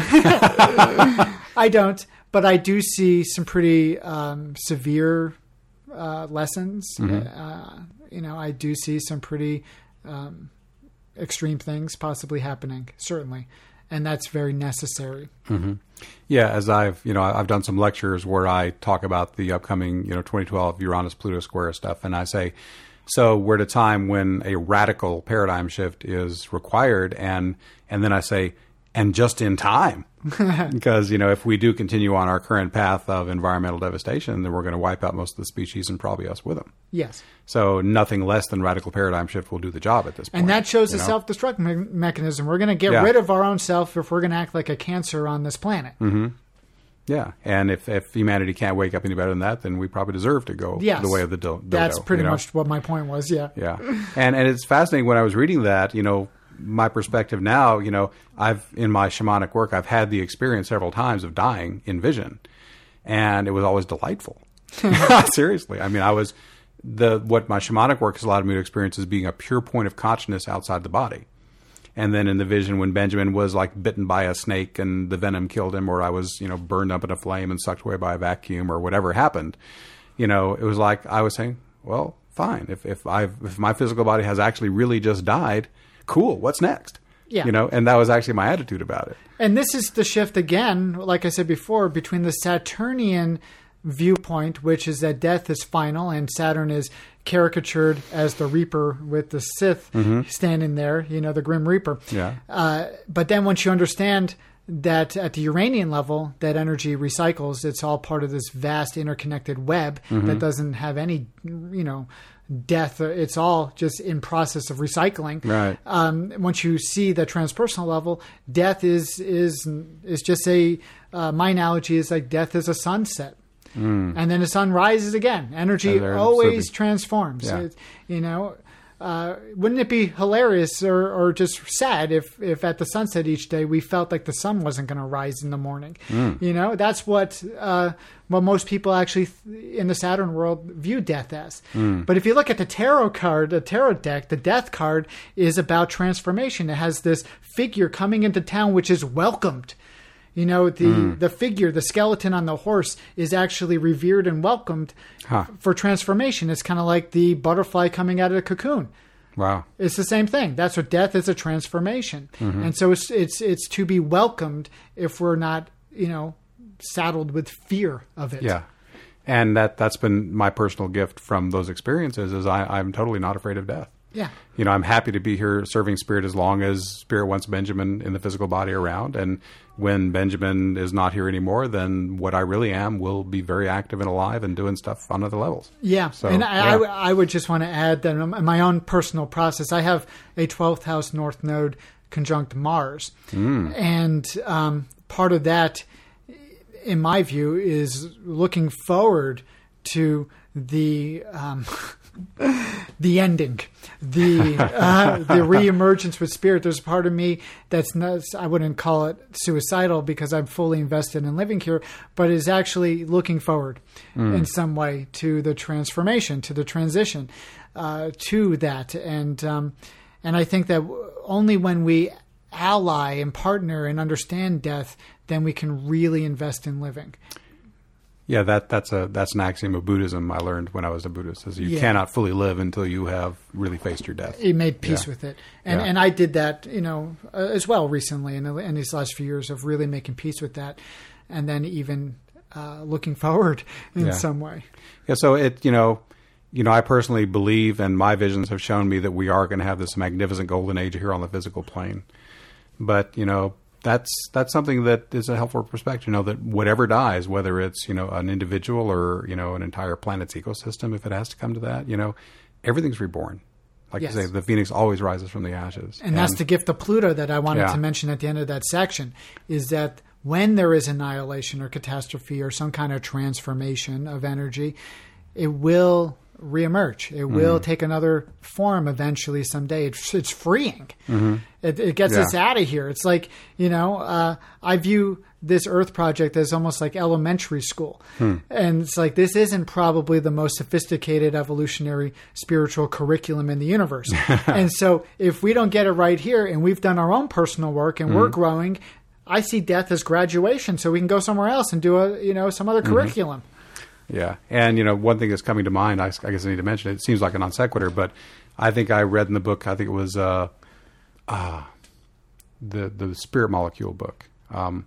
I don't, but I do see some pretty um, severe Uh, lessons. Mm-hmm. Uh, you know, I do see some pretty um, extreme things possibly happening, certainly, and that's very necessary. Mm-hmm. Yeah, as I've you know I've done some lectures where I talk about the upcoming you know twenty twelve Uranus Pluto square stuff, and I say, so we're at a time when a radical paradigm shift is required, and and then I say, and just in time. Because, you know, if we do continue on our current path of environmental devastation, then we're going to wipe out most of the species and probably us with them. Yes. So nothing less than radical paradigm shift will do the job at this point. And that shows the know? self-destruct me- mechanism. We're going to get yeah. rid of our own self if we're going to act like a cancer on this planet. Mm-hmm. Yeah. And if, if humanity can't wake up any better than that, then we probably deserve to go yes. the way of the do- dodo. That's pretty you know? much what my point was, yeah. Yeah. And, and it's fascinating when I was reading that, you know, my perspective now, you know, I've, in my shamanic work, I've had the experience several times of dying in vision, and it was always delightful. Seriously. I mean, I was, the, what my shamanic work has allowed me to experience is being a pure point of consciousness outside the body. And then in the vision, when Benjamin was like bitten by a snake and the venom killed him, or I was, you know, burned up in a flame and sucked away by a vacuum, or whatever happened, you know, it was like I was saying, well, fine. If, if I've, if my physical body has actually really just died, cool, what's next? Yeah. You know, and that was actually my attitude about it. And this is the shift again, like I said before, between the Saturnian viewpoint, which is that death is final, and Saturn is caricatured as the Reaper with the Sith mm-hmm. standing there, you know, the Grim Reaper. Yeah. Uh, but then once you understand that at the Uranian level, that energy recycles, it's all part of this vast interconnected web mm-hmm. that doesn't have any, you know, death. It's all just in process of recycling. Right. Um, once you see the transpersonal level, death is is is just a uh, my analogy is like death is a sunset, mm. and then the sun rises again. Energy always so transforms. Yeah. It, you know. Uh, wouldn't it be hilarious or, or just sad if, if at the sunset each day we felt like the sun wasn't going to rise in the morning? Mm. You know, that's what uh, what most people actually th- in the Saturn world view death as. Mm. But if you look at the tarot card, the tarot deck, the death card is about transformation. It has this figure coming into town which is welcomed. You know, the, mm. the figure, the skeleton on the horse is actually revered and welcomed huh. for transformation. It's kind of like the butterfly coming out of the cocoon. Wow. It's the same thing. That's what death is, a transformation. Mm-hmm. And so it's, it's, it's to be welcomed if we're not, you know, saddled with fear of it. Yeah. And that, that's been my personal gift from those experiences is I, I'm totally not afraid of death. Yeah. You know, I'm happy to be here serving Spirit as long as Spirit wants Benjamin in the physical body around. And when Benjamin is not here anymore, then what I really am will be very active and alive and doing stuff on other levels. Yeah. So, and I, yeah. I, I would just want to add that in my own personal process, I have a twelfth house North Node conjunct Mars. Mm. And um, part of that, in my view, is looking forward to the um, the ending, the uh, the reemergence with Spirit. There's a part of me that's not, I wouldn't call it suicidal because I'm fully invested in living here, but is actually looking forward mm. in some way to the transformation, to the transition, uh, to that. And um, and I think that only when we ally and partner and understand death, then we can really invest in living. Yeah, that that's a that's an axiom of Buddhism I learned when I was a Buddhist. Is you yeah. cannot fully live until you have really faced your death. You made peace yeah. with it, and yeah. and I did that, you know, uh, as well recently in, the, in these last few years of really making peace with that, and then even uh, looking forward in yeah. some way. Yeah. So it you know. You know, I personally believe, and my visions have shown me that we are going to have this magnificent golden age here on the physical plane. But, you know, that's that's something that is a helpful perspective, you know, that whatever dies, whether it's, you know, an individual or, you know, an entire planet's ecosystem, if it has to come to that, you know, everything's reborn. Like yes. you say, the phoenix always rises from the ashes. And, and that's the gift of Pluto that I wanted yeah. to mention at the end of that section, is that when there is annihilation or catastrophe or some kind of transformation of energy, it will reemerge. It will mm. take another form eventually someday. It's, it's freeing. Mm-hmm. It, it gets yeah. us out of here. It's like, you know, uh, I view this Earth project as almost like elementary school. Hmm. And it's like, this isn't probably the most sophisticated evolutionary spiritual curriculum in the universe. And so if we don't get it right here and we've done our own personal work and mm. we're growing, I see death as graduation so we can go somewhere else and do a, you know, some other mm-hmm. curriculum. Yeah. And, you know, one thing that's coming to mind, I, I guess I need to mention it, it seems like a non sequitur, but I think I read in the book, I think it was uh, uh, the the Spirit Molecule book. Um,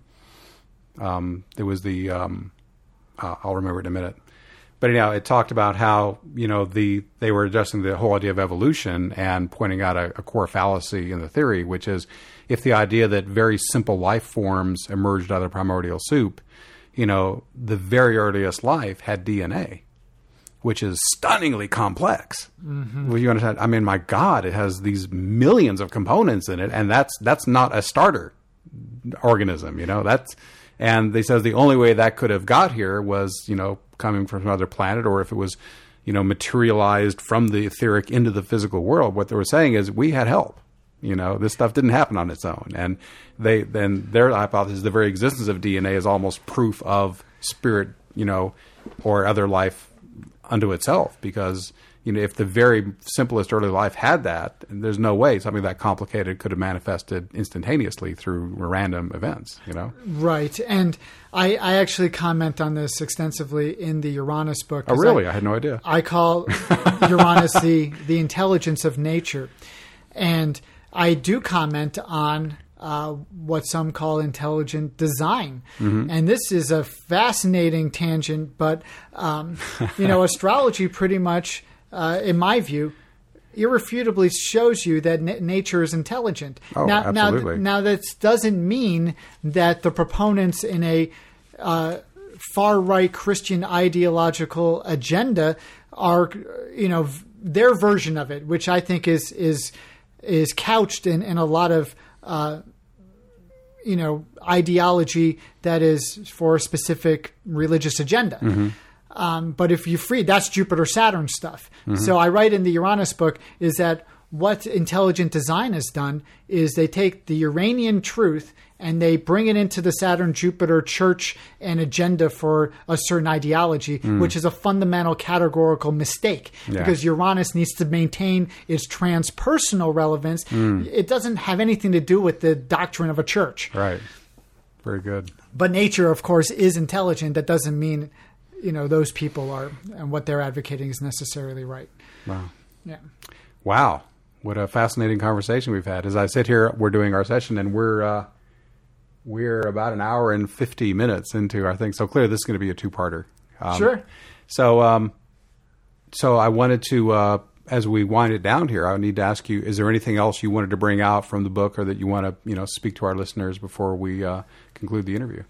um, it was the, um, uh, I'll remember it in a minute. But anyhow, it talked about how, you know, the they were addressing the whole idea of evolution and pointing out a, a core fallacy in the theory, which is if the idea that very simple life forms emerged out of the primordial soup, you know, the very earliest life had D N A, which is stunningly complex. Mm-hmm. Well, you understand? I mean, my God, it has these millions of components in it, and that's that's not a starter organism, you know. That's and they said the only way that could have got here was, you know, coming from another planet, or if it was, you know, materialized from the etheric into the physical world. What they were saying is we had help. You know, this stuff didn't happen on its own. And they then their hypothesis, the very existence of D N A is almost proof of spirit, you know, or other life unto itself. Because, you know, if the very simplest early life had that, there's no way something that complicated could have manifested instantaneously through random events, you know? Right. And I, I actually comment on this extensively in the Uranus book. Oh, really? I, I had no idea. I call Uranus the, the intelligence of nature. And I do comment on uh, what some call intelligent design. Mm-hmm. And this is a fascinating tangent, but, um, you know, astrology pretty much, uh, in my view, irrefutably shows you that n- nature is intelligent. Oh, now, absolutely. Now, now, that doesn't mean that the proponents in a uh, far-right Christian ideological agenda are, you know, their version of it, which I think is is is couched in, in a lot of, uh, you know, ideology that is for a specific religious agenda. Mm-hmm. Um, but if you free, that's Jupiter-Saturn stuff. Mm-hmm. So I write in the Uranus book is that what intelligent design has done is they take the Uranian truth and they bring it into the Saturn-Jupiter church and agenda for a certain ideology, mm. which is a fundamental categorical mistake yeah. because Uranus needs to maintain its transpersonal relevance. Mm. It doesn't have anything to do with the doctrine of a church. Right. Very good. But nature, of course, is intelligent. That doesn't mean, you know, those people are, and what they're advocating is necessarily right. Wow. Yeah. Wow. What a fascinating conversation we've had. As I sit here, we're doing our session, and we're uh, we're about an hour and fifty minutes into our thing. So clearly, this is going to be a two-parter. Um, Sure. So, um, so I wanted to, uh, as we wind it down here, I need to ask you: is there anything else you wanted to bring out from the book, or that you want to, you know, speak to our listeners before we uh, conclude the interview?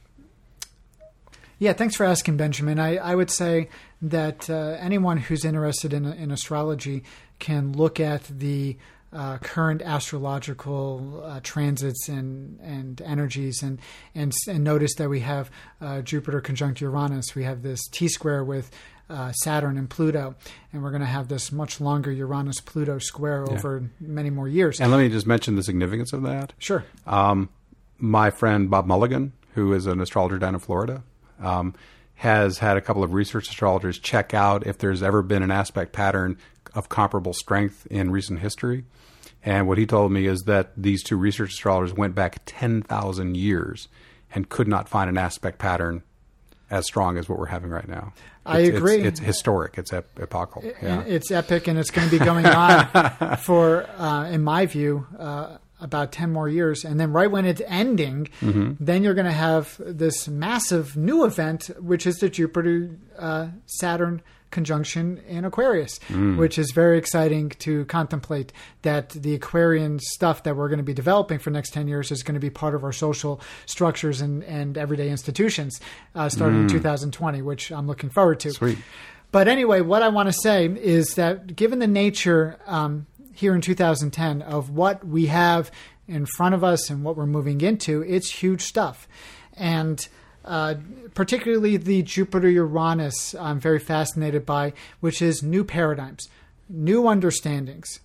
Yeah, thanks for asking, Benjamin. I, I would say that uh, anyone who's interested in, in astrology can look at the uh, current astrological uh, transits and, and energies and, and and notice that we have uh, Jupiter conjunct Uranus. We have this T-square with uh, Saturn and Pluto, and we're going to have this much longer Uranus-Pluto square Yeah. over many more years. And let me just mention the significance of that. Sure. Um, my friend Bob Mulligan, who is an astrologer down in Florida, um, has had a couple of research astrologers check out if there's ever been an aspect pattern of comparable strength in recent history. And what he told me is that these two research astrologers went back ten thousand years and could not find an aspect pattern as strong as what we're having right now. I It's- agree. It's, it's historic. It's ep- epochal. Yeah. It's epic, and it's going to be going on for, uh, in my view, uh, about ten more years. And then right when it's ending, Mm-hmm. then you're going to have this massive new event, which is the Jupiter uh, Saturn conjunction in Aquarius, Mm. which is very exciting to contemplate, that the Aquarian stuff that we're going to be developing for the next ten years is going to be part of our social structures and, and everyday institutions uh, starting in two thousand twenty, which I'm looking forward to. Mm. Sweet. But anyway, what I want to say is that given the nature um, here in two thousand ten of what we have in front of us and what we're moving into, it's huge stuff. And uh, particularly the Jupiter-Uranus, I'm very fascinated by, which is new paradigms, new understandings,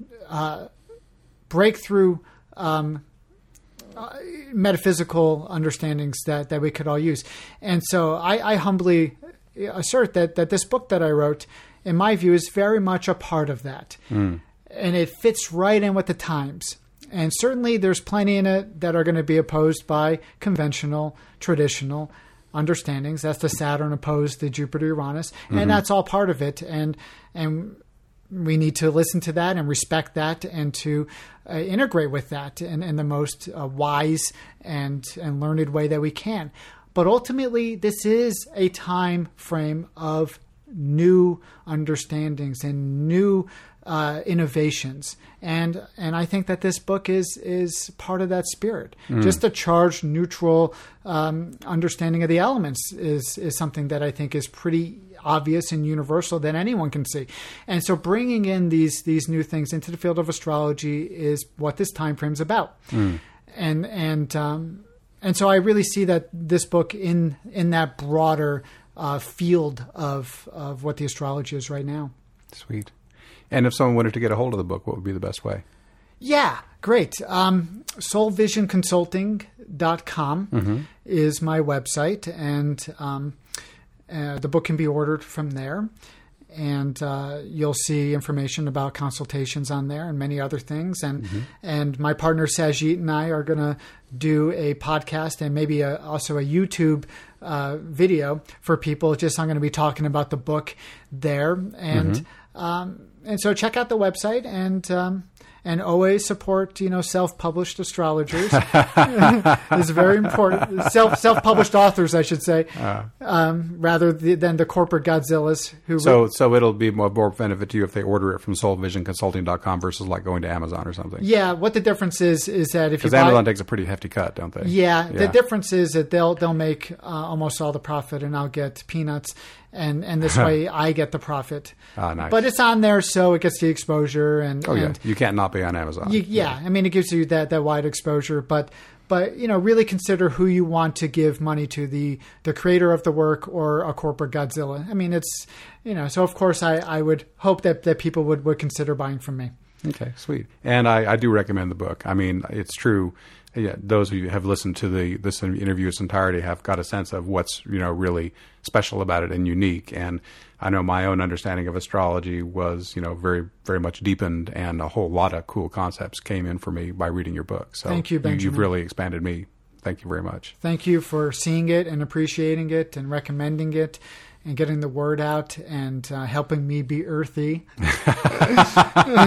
uh, breakthrough um, uh, metaphysical understandings that, that we could all use. And so I, I humbly assert that, that this book that I wrote, in my view, is very much a part of that. Mm. And it fits right in with the times. And certainly there's plenty in it that are going to be opposed by conventional, traditional understandings. That's the Saturn opposed the Jupiter-Uranus. Mm-hmm. And that's all part of it. And and we need to listen to that and respect that and to uh, integrate with that in, in the most uh, wise and, and learned way that we can. But ultimately, this is a time frame of new understandings and new uh, innovations, and and I think that this book is is part of that spirit. Mm. Just a charged, neutral um, understanding of the elements is is something that I think is pretty obvious and universal that anyone can see. And so, bringing in these these new things into the field of astrology is what this time frame is about. Mm. And and um, and so, I really see that this book in in that broader uh, field of of what the astrology is right now. Sweet. And if someone wanted to get a hold of the book, what would be the best way? Yeah, great. Um, soul vision consulting dot com mm-hmm. is my website, and um, uh, the book can be ordered from there. And uh, you'll see information about consultations on there and many other things. And mm-hmm. and my partner Sajid and I are going to do a podcast and maybe a, also a YouTube uh, video for people. Just I'm going to be talking about the book there. And mm-hmm. um, and so check out the website and um, and always support, you know, self-published astrologers. It's very important. Self self-published authors, I should say, uh, um, rather the, than the corporate Godzillas who. So re- so it'll be more, more benefit to you if they order it from soul vision consulting dot com versus like going to Amazon or something. Yeah, what the difference is is that if you because buy, Amazon takes a pretty hefty cut, don't they? Yeah, yeah. the difference is that they'll they'll make uh, almost all the profit, and I'll get peanuts. And and this way I get the profit. Ah, nice. But it's on there, so it gets the exposure. And oh yeah, and you can't not be on Amazon. You, yeah. yeah, I mean it gives you that, that wide exposure. But but you know really consider who you want to give money to, the the creator of the work or a corporate Godzilla. I mean it's you know so of course I, I would hope that, that people would, would consider buying from me. Okay, sweet. And I, I do recommend the book. I mean it's true. Yeah, those of you who have listened to the this interview in its entirety have got a sense of what's you know really special about it and unique. And I know my own understanding of astrology was you know very very much deepened, and a whole lot of cool concepts came in for me by reading your book. So thank you, Benjamin. You, you've really expanded me. Thank you very much. Thank you for seeing it and appreciating it and recommending it and getting the word out and uh, helping me be earthy. It's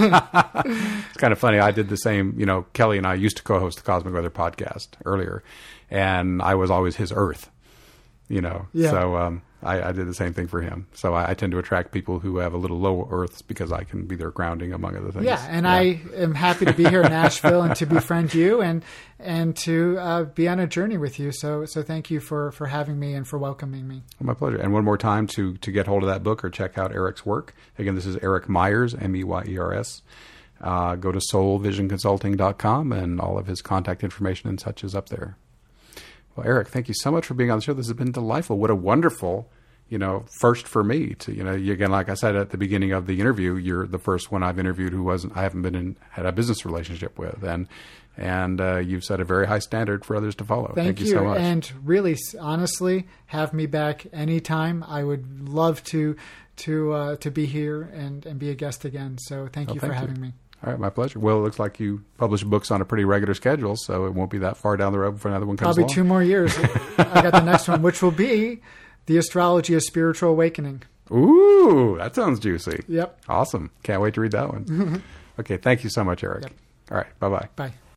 kind of funny. I did the same. You know, Kelly and I used to co-host the Cosmic Weather podcast earlier, and I was always his Earth. You know, yeah. so um, I, I did the same thing for him. So I, I tend to attract people who have a little lower earths because I can be their grounding, among other things. Yeah, and yeah. I am happy to be here in Nashville and to befriend you and and to uh, be on a journey with you. So so thank you for, for having me and for welcoming me. Well, my pleasure. And one more time to to get hold of that book or check out Eric's work. Again, this is Eric Meyers, M E Y E R S. Uh, go to soul vision consulting dot com and all of his contact information and such is up there. Well, Eric, thank you so much for being on the show. This has been delightful. What a wonderful, you know, first for me to, you know, you, again, like I said at the beginning of the interview, you're the first one I've interviewed who wasn't, I haven't been in, had a business relationship with. And, and, uh, you've set a very high standard for others to follow. Thank, thank you. you so much. And really, honestly, have me back anytime. I would love to, to, uh, to be here and, and be a guest again. So thank Oh, you thank for you. having me. All right, my pleasure. Well, it looks like you publish books on a pretty regular schedule, so it won't be that far down the road before another one comes Probably along. two more years. I got the next one, which will be The Astrology of Spiritual Awakening. Ooh, that sounds juicy. Yep. Awesome. Can't wait to read that one. Okay, thank you so much, Eric. Yep. All right, bye-bye. Bye.